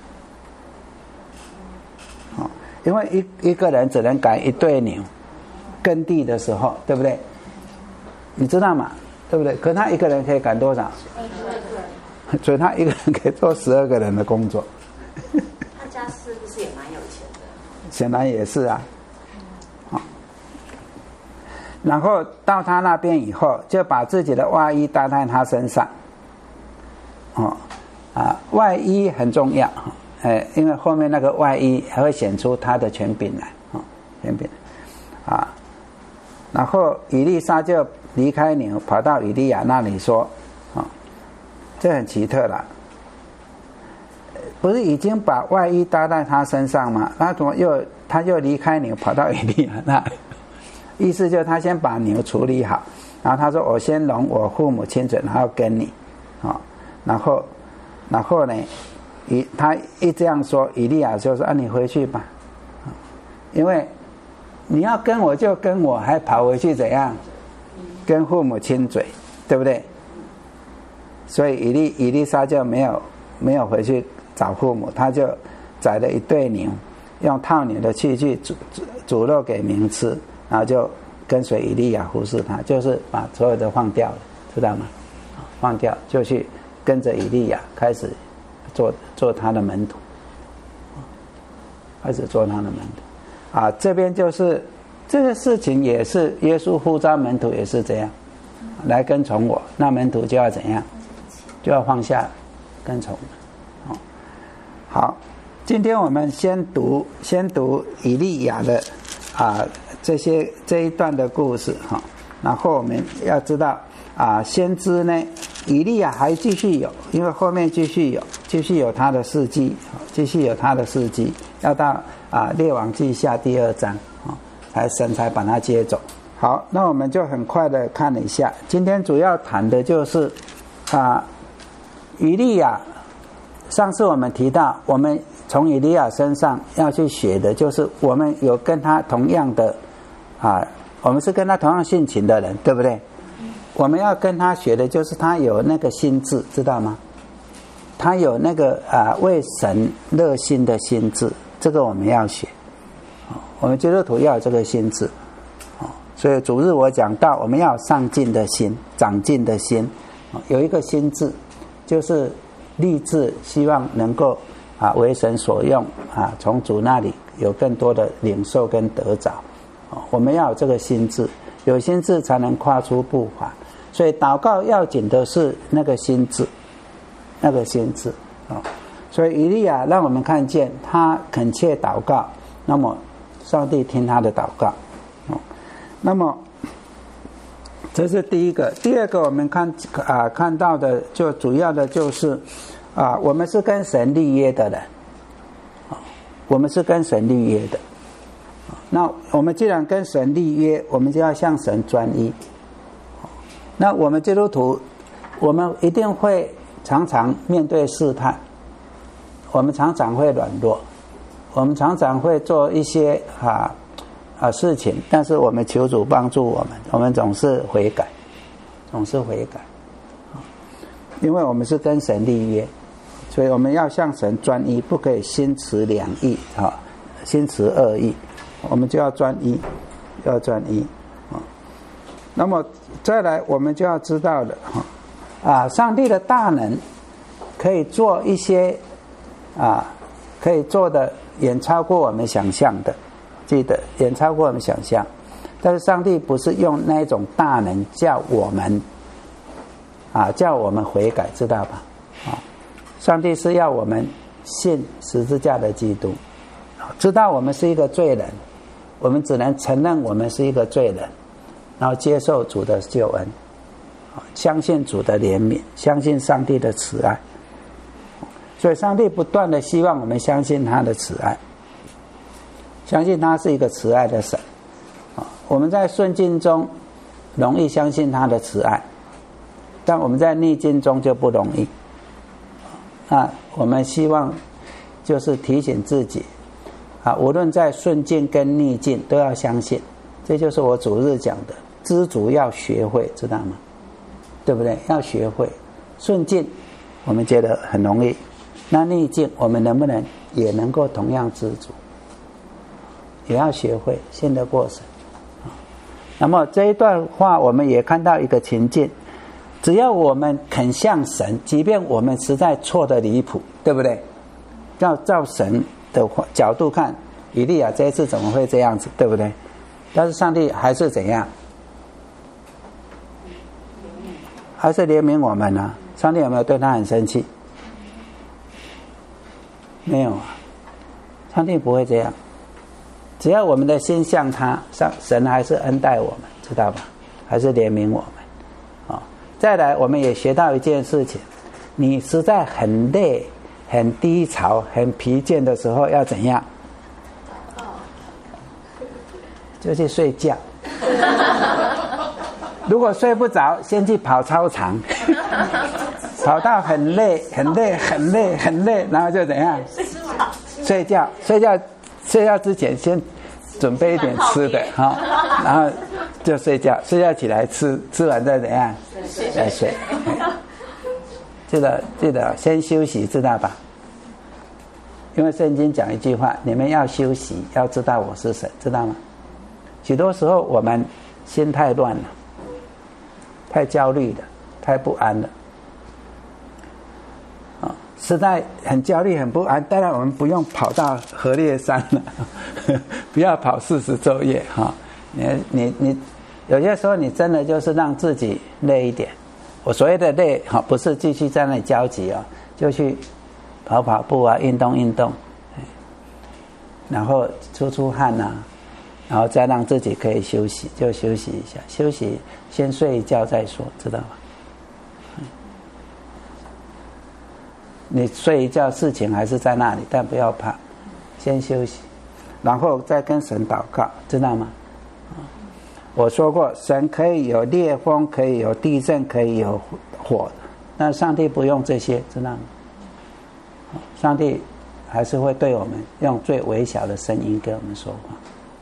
哦，因为一一个人只能赶一对牛，耕地的时候，对不对？你知道吗？对不对？可他一个人可以赶多少？所以他一个人可以做十二个人的工作。 他家是不是也蛮有钱的？ 显然也是啊。好，然后到他那边以后，就把自己的外衣搭在他身上。哦，啊，外衣很重要，哎，因为后面那个外衣还会显出他的权柄来，哦，权柄，啊，然后以利沙就离开牛，跑到以利亚那里说，啊、哦，这很奇特了，不是已经把外衣搭在他身上吗？他怎么又他又离开牛，跑到以利亚那里？意思就是他先把牛处理好，然后他说我先容我父母亲嘴，然后跟你，啊、哦。然后，然后呢？以他一这样说，以利亚就说：“啊，你回去吧，因为你要跟我就跟我，还跑回去怎样？跟父母亲嘴，对不对？所以以利以利沙就没有没有回去找父母，他就宰了一对牛，用套牛的器具煮煮煮肉给民吃，然后就跟随以利亚服侍他，就是把所有的放掉了，知道吗？放掉就去。”跟着以利亚开始做做他的门徒，开始做他的门徒啊！这边就是这个事情，也是耶稣呼召门徒也是这样，来跟从我，那门徒就要怎样？就要放下跟从。哦，好，今天我们先读先读以利亚的啊这些这一段的故事哈，然后我们要知道啊，先知呢。以利亚还继续有，因为后面继续有，继续有他的事迹，继续有他的事迹，要到啊列王记下第二章啊，才神才把他接走。好，那我们就很快的看了一下，今天主要谈的就是啊，以利亚。上次我们提到，我们从以利亚身上要去学的，就是我们有跟他同样的啊，我们是跟他同样性情的人，对不对？我们要跟他学的就是他有那个心志，知道吗？他有那个啊为神热心的心志，这个我们要学。我们基督徒要有这个心志，所以主日我讲到我们要有上进的心、长进的心，有一个心志，就是立志希望能够啊为神所用啊，从主那里有更多的领受跟得着。我们要有这个心志，有心志才能跨出步伐。所以祷告要紧的是那个心志，那个心志啊。所以以利亚让我们看见他恳切祷告，那么上帝听他的祷告。那么这是第一个。第二个我们看啊看到的就主要的就是啊，我们是跟神立约的人，我们是跟神立约的。那我们既然跟神立约，我们就要向神专一。那我们基督徒，我们一定会常常面对试探，我们常常会软弱，我们常常会做一些啊啊事情，但是我们求主帮助我们，我们总是悔改，总是悔改，因为我们是跟神立约，所以我们要向神专一，不可以心持两意啊，心持二意，我们就要专一，要专一啊。那么再来，我们就要知道了哈啊，上帝的大能可以做一些啊，可以做的远超过我们想象的，记得远超过我们想象。但是上帝不是用那种大能叫我们啊，叫我们悔改，知道吧？啊，上帝是要我们信十字架的基督，知道我们是一个罪人，我们只能承认我们是一个罪人。然后接受主的救恩，相信主的怜悯，相信上帝的慈爱。所以上帝不断的希望我们相信他的慈爱，相信他是一个慈爱的神。我们在顺境中容易相信他的慈爱，但我们在逆境中就不容易。那我们希望就是提醒自己啊，无论在顺境跟逆境都要相信。这就是我主日讲的，知足要学会，知道吗？ 对不对？要学会顺境，我们觉得很容易，那逆境我们能不能也能够同样知足？也要学会信得过神。那么这一段话我们也看到一个情境，只要我们肯向神，即便我们实在错得离谱，对不对？要照神的角度看，以利亚这一次怎么会这样子，对不对？但是上帝还是怎样？还是怜悯我们呢、啊？上帝有没有对他很生气？没有啊，上帝不会这样。只要我们的心向他，上神还是恩待我们，知道吧？还是怜悯我们。哦，再来，我们也学到一件事情：你实在很累、很低潮、很疲倦的时候，要怎样？就去睡觉。如果睡不着，先去跑操场，跑到很累、很累、很累、很累，然后就怎样？睡觉。睡觉，睡觉之前先准备一点吃的哈、哦，然后就睡觉。睡觉起来吃，吃完再怎样？再睡。记得记得先休息，知道吧？因为圣经讲一句话：你们要休息，要知道我是神，知道吗？许多时候我们心太乱了，太焦虑了，太不安了，啊，实在很焦虑、很不安。当然，我们不用跑到河烈山了，不要跑四十昼夜哈。你你你，有些时候你真的就是让自己累一点。我所谓的累哈，不是继续在那里焦急啊，就去跑跑步啊，运动运动，然后出出汗啊。然后再让自己可以休息，就休息一下，休息先睡一觉再说，知道吗？你睡一觉，事情还是在那里，但不要怕，先休息，然后再跟神祷告，知道吗？我说过，神可以有烈风，可以有地震，可以有火，那上帝不用这些，知道吗？上帝还是会对我们用最微小的声音跟我们说话。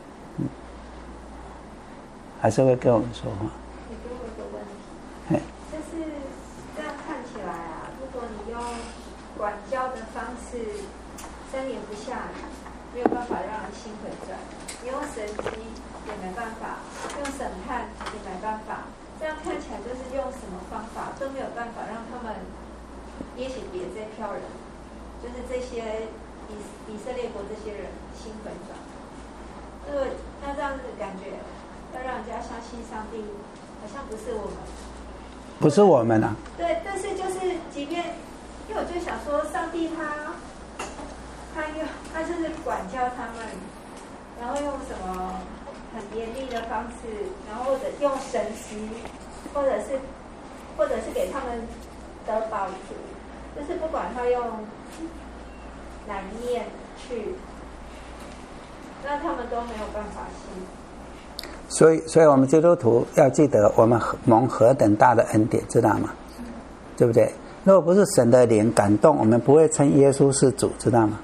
还是会跟我们说话。 你给我一个问题，就是这样看起来啊，如果你用管教的方式，三年不下雨，没有办法让人心回转；你用神机也没办法，用审判也没办法。这样看起来就是用什么方法都没有办法让他们耶洗别这票人，就是这些以以色列国这些人心回转。这个那这样子感觉。要让人家相信上帝，好像不是我们， 不是我们啊。 对，但是就是即便，因为我就想说，上帝他，他用他就是管教他们，然后用什么很严厉的方式，然后或者用神职，或者是或者是给他们得饱足，就是不管他用哪一面去，那他们都没有办法信。 所以，所以我们基督徒要记得，我们蒙何等大的恩典，知道吗？对不对？如果不是神的灵感动，我们不会称耶稣是主，知道吗？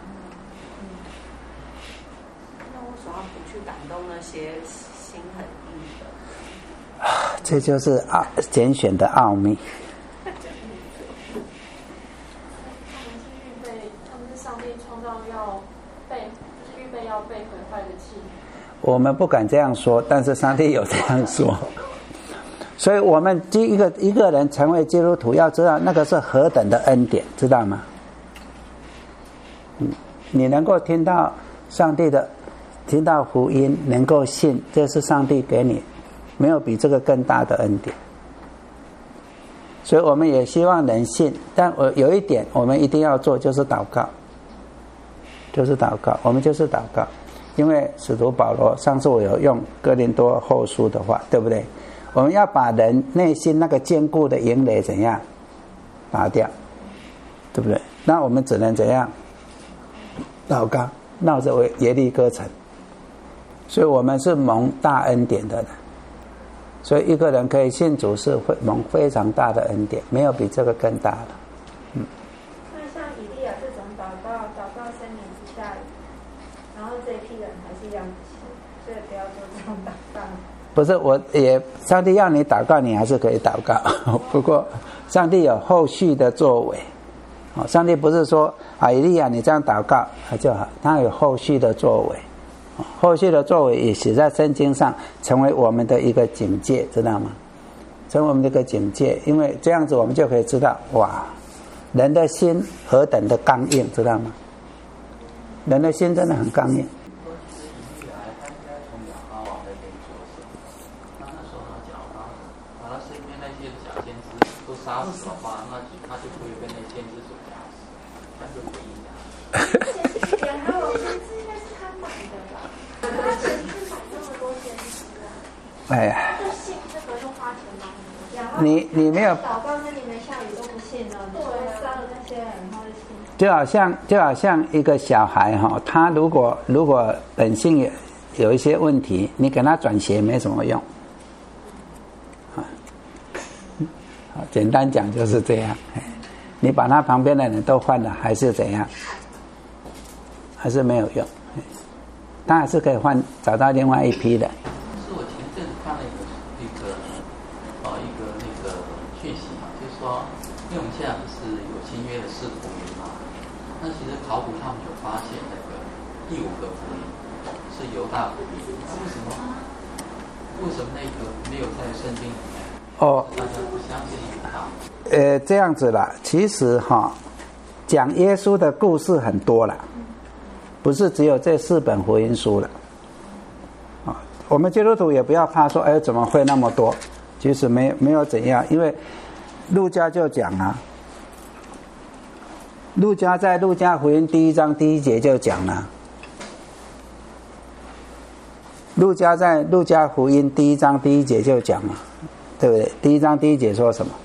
那为什么要不去感动那些心很硬的？ 啊，这就是奥拣选的奥秘。 他们是预备，他们是上帝创造要被，就是预备要被毁坏的器皿。 我们不敢这样说，但是上帝有这样说。所以我们一个一个人成为基督徒，要知道那个是何等的恩典，知道吗？嗯，你能够听到上帝的，听到福音，能够信，这是上帝给你，没有比这个更大的恩典。所以我们也希望人信，但我有一点我们一定要做，就是祷告，就是祷告，我们就是祷告。因为使徒保罗上次我有用哥林多后书的话，对不对？我们要把人内心那个坚固的营垒怎样拔掉，对不对？那我们只能怎样祷告，闹着为耶利哥城。所以我们是蒙大恩典的人，所以一个人可以信主是会蒙非常大的恩典，没有比这个更大的。嗯。 那像以利亚这种祷告，祷告三年不下雨，然后这一批人还是一样不信，所以不要做这种祷告。 不是，我也上帝要你祷告，你还是可以祷告。不过上帝有后续的作为，哦，上帝不是说啊，以利亚你这样祷告就好，他有后续的作为，哦，后续的作为也写在圣经上，成为我们的一个警戒，知道吗？成为我们的一个警戒，因为这样子我们就可以知道，哇，人的心何等的刚硬，知道吗？人的心真的很刚硬。 杀死的话，那他就不会被那先知所杀死，那就没影响。 然后先知应该是他买的吧？他前次买那么多先知啊！ 哎呀， 这信这个用花钱买的。 你你没有祷告，那你们下雨都不信了，你说杀了那些人，然后就信。 就好像就好像一个小孩哈，他如果如果本性有有一些问题，你给他转学没什么用。简单讲就是这样，你把他旁边的人都换了，还是怎样？还是没有用，他还是可以换，找到另外一批的。 是我前阵子看了一个一个呃一个那个讯息嘛，就是说，因为我们现在不是有新约的四福音嘛，那其实考古他们就发现那个第五个福音是犹大福音，为什么？为什么那个没有在圣经里面？ 哦， 大家不相信他。 呃，这样子啦，其实哈，讲耶稣的故事很多啦，不是只有这四本福音书了。啊，我们基督徒也不要怕说，哎，怎么会那么多？其实没没有怎样，因为路加就讲啊，路加在路加福音第一章第一节就讲了。路加在路加福音第一章第一节就讲了。对不对？第一章第一节说什么？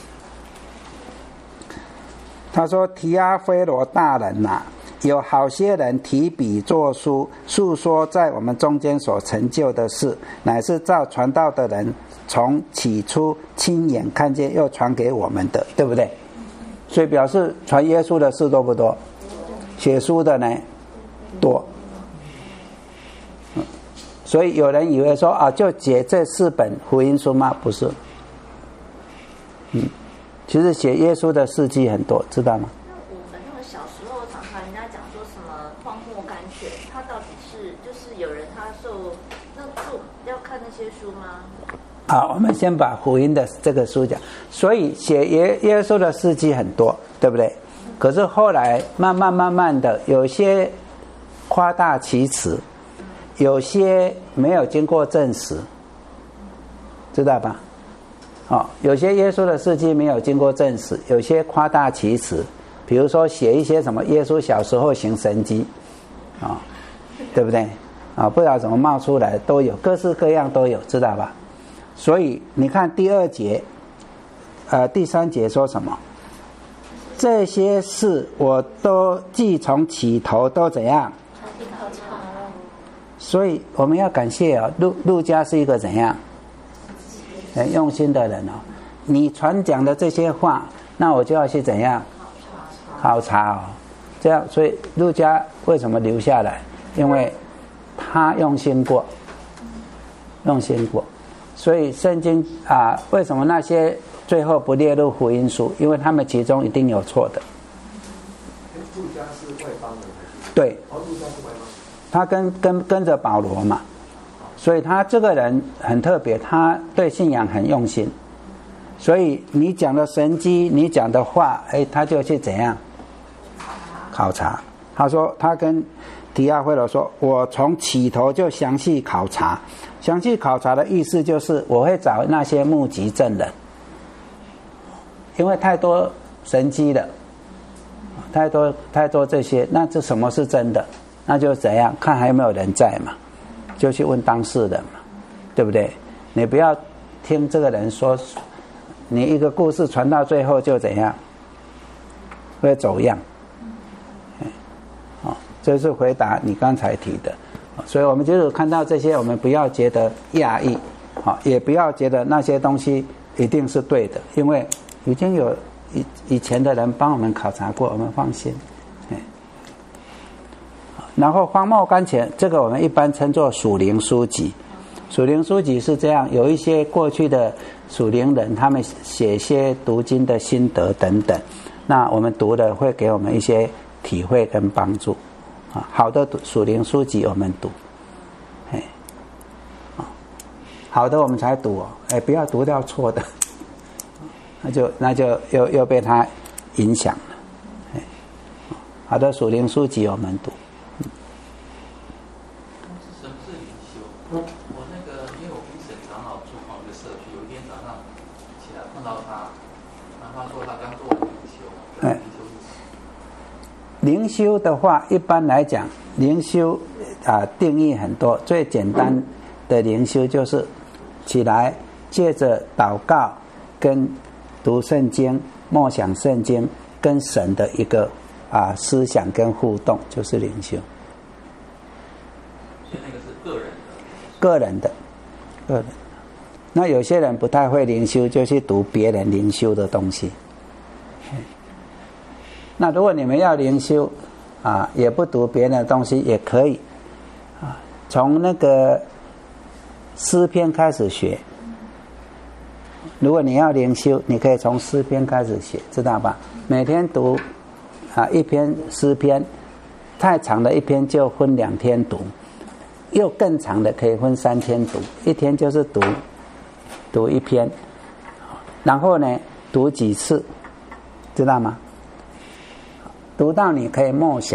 他说：“提阿非罗大人呐、啊，有好些人提笔作书，述说在我们中间所成就的事，乃是照传道的人从起初亲眼看见，又传给我们的，对不对？所以表示传耶稣的事多不多？写书的呢多。所以有人以为说啊，就写这四本福音书吗？不是，嗯，其实写耶稣的事迹很多，知道吗？ 那我们那个小时候常常人家讲说什么荒漠甘泉，它到底是就是有人他受那书要看那些书吗？ 好，我们先把福音的这个书讲。所以写耶耶稣的事迹很多，对不对？可是后来慢慢慢慢的，有些夸大其词。有些没有经过证实，知道吧？哦，有些耶稣的事迹没有经过证实，有些夸大其词，比如说写一些什么耶稣小时候行神迹，啊、哦，对不对？啊、哦，不知道怎么冒出来，都有，各式各样都有，知道吧？所以你看第二节，呃，第三节说什么？这些事我都既从起头都怎样？所以我们要感谢哦，路路加是一个怎样很用心的人哦。你传讲的这些话，那我就要去怎样考察哦。这样，所以路加为什么留下来？因为他用心过，用心过。所以圣经啊，为什么那些最后不列入福音书？因为他们其中一定有错的。 路加是外邦人还是？ 对。 哦，路加是外邦人。 他跟跟跟着保罗嘛，所以他这个人很特别，他对信仰很用心。所以你讲的神迹，你讲的话，哎，他就去怎样考察？他说他跟提阿非罗说，我从起头就详细考察。详细考察的意思就是我会找那些目击证人，因为太多神迹了，太多太多这些，那这什么是真的？那就怎样看还有没有人在嘛，就去问当事人嘛，对不对？你不要听这个人说，你一个故事传到最后就怎样会走样。哦，这是回答你刚才提的。所以我们就是看到这些，我们不要觉得讶异，好，也不要觉得那些东西一定是对的，因为已经有以以前的人帮我们考察过，我们放心。然后荒漠甘泉，这个我们一般称作属灵书籍。 属灵书籍是这样，有一些过去的属灵人，他们写一些读经的心得等等，那我们读的会给我们一些体会跟帮助啊。好的属灵书籍我们读，哎，好的我们才读哦，哎，不要读掉错的，那就那就又又被他影响了。哎，好的属灵书籍我们读。 什么是灵修？我那个因为我跟沈长老住同一个社区，有一天早上起来碰到他，然后他说他刚做完灵修。 哎，灵修的话，一般来讲，灵修啊定义很多，最简单的灵修就是起来借着祷告跟读圣经、默想圣经跟神的一个啊思想跟互动，就是灵修。 所以那个是个人的。 个人的，个人。那有些人不太会灵修，就去读别人灵修的东西。那如果你们要灵修啊，也不读别人的东西也可以啊，从那个诗篇开始学。如果你要灵修，你可以从诗篇开始学，知道吧？每天读啊一篇诗篇，太长的一篇就分两天读，又更长的可以分三天读，一天就是读读一篇，然后呢读几次，知道吗？读到你可以默想，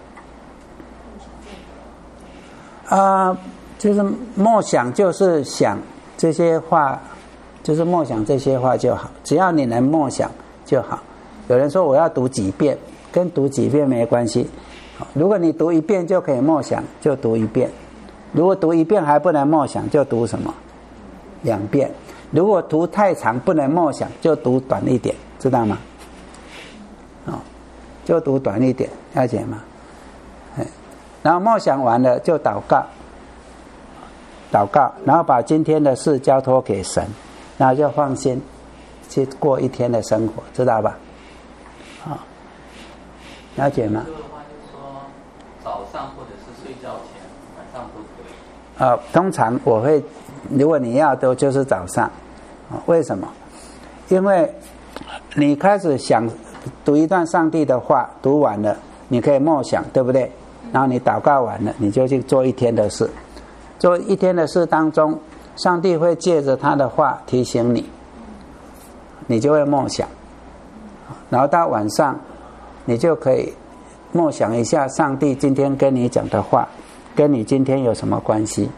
啊、呃，就是默想，就是想这些话，就是默想这些话就好。只要你能默想就好。有人说我要读几遍，跟读几遍没关系。如果你读一遍就可以默想，就读一遍；如果读一遍还不能默想，就读什么？两遍。如果读太长不能默想，就读短一点，知道吗？哦。就读短一点，了解吗？然后默想完了就祷告，祷告，然后把今天的事交托给神，然后就放心去过一天的生活，知道吧？好、哦，了解吗？ 这个话就是说，早上或者是睡觉前，晚上都可以。 呃，通常我会，如果你要都就是早上，啊、哦，为什么？因为你开始想。读一段上帝的话，读完了，你可以默想，对不对？然后你祷告完了，你就去做一天的事。做一天的事当中，上帝会借着他的话提醒你，你就会默想。然后到晚上，你就可以默想一下上帝今天跟你讲的话，跟你今天有什么关系？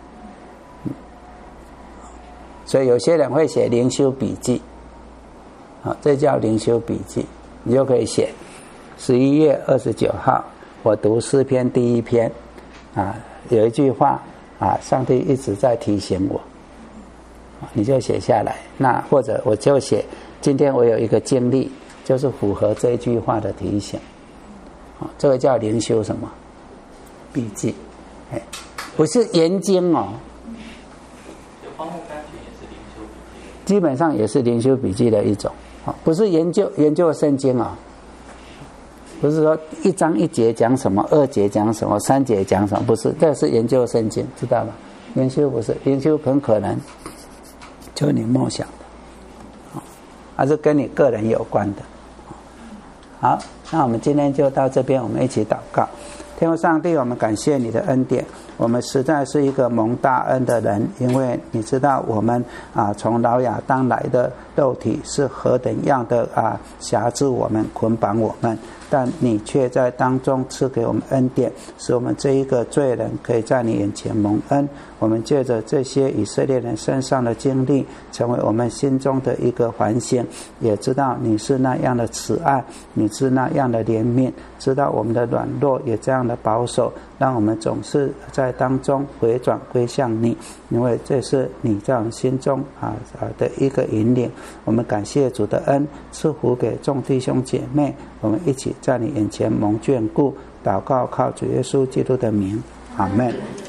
所以有些人会写灵修笔记，好，这叫灵修笔记。你就可以写十一月二十九号我读诗篇第一篇啊，有一句话啊，上帝一直在提醒我，你就写下来。那或者我就写今天我有一个经历，就是符合这句话的提醒，啊，这个叫灵修什么笔记？哎，不是研经哦。 有荒木甘泉也是灵修笔记， 基本上也是灵修笔记的一种。不是研究研究圣经啊、哦，不是说一章一节讲什么，二节讲什么，三节讲什么，不是，这是研究圣经，知道吗？灵修不是，灵修很可能就是你梦想的，还是跟你个人有关的。好，那我们今天就到这边，我们一起祷告。天父上帝，我们感谢你的恩典，我们实在是一个蒙大恩的人，因为你知道我们啊从老亚当来的肉体是何等样的啊辖制我们，捆绑我们，但你却在当中赐给我们恩典，使我们这一个罪人可以在你眼前蒙恩。我们借着这些以色列人身上的经历，成为我们心中的一个反省，也知道你是那样的慈爱，你是那样的怜悯，知道我们的软弱也这样的保守，让我们总是在当中回转归向你，因为这是你在我们心中啊啊的一个引领。我们感谢主的恩，赐福给众弟兄姐妹，我们一起在你眼前蒙眷顾，祷告靠主耶稣基督的名，阿们。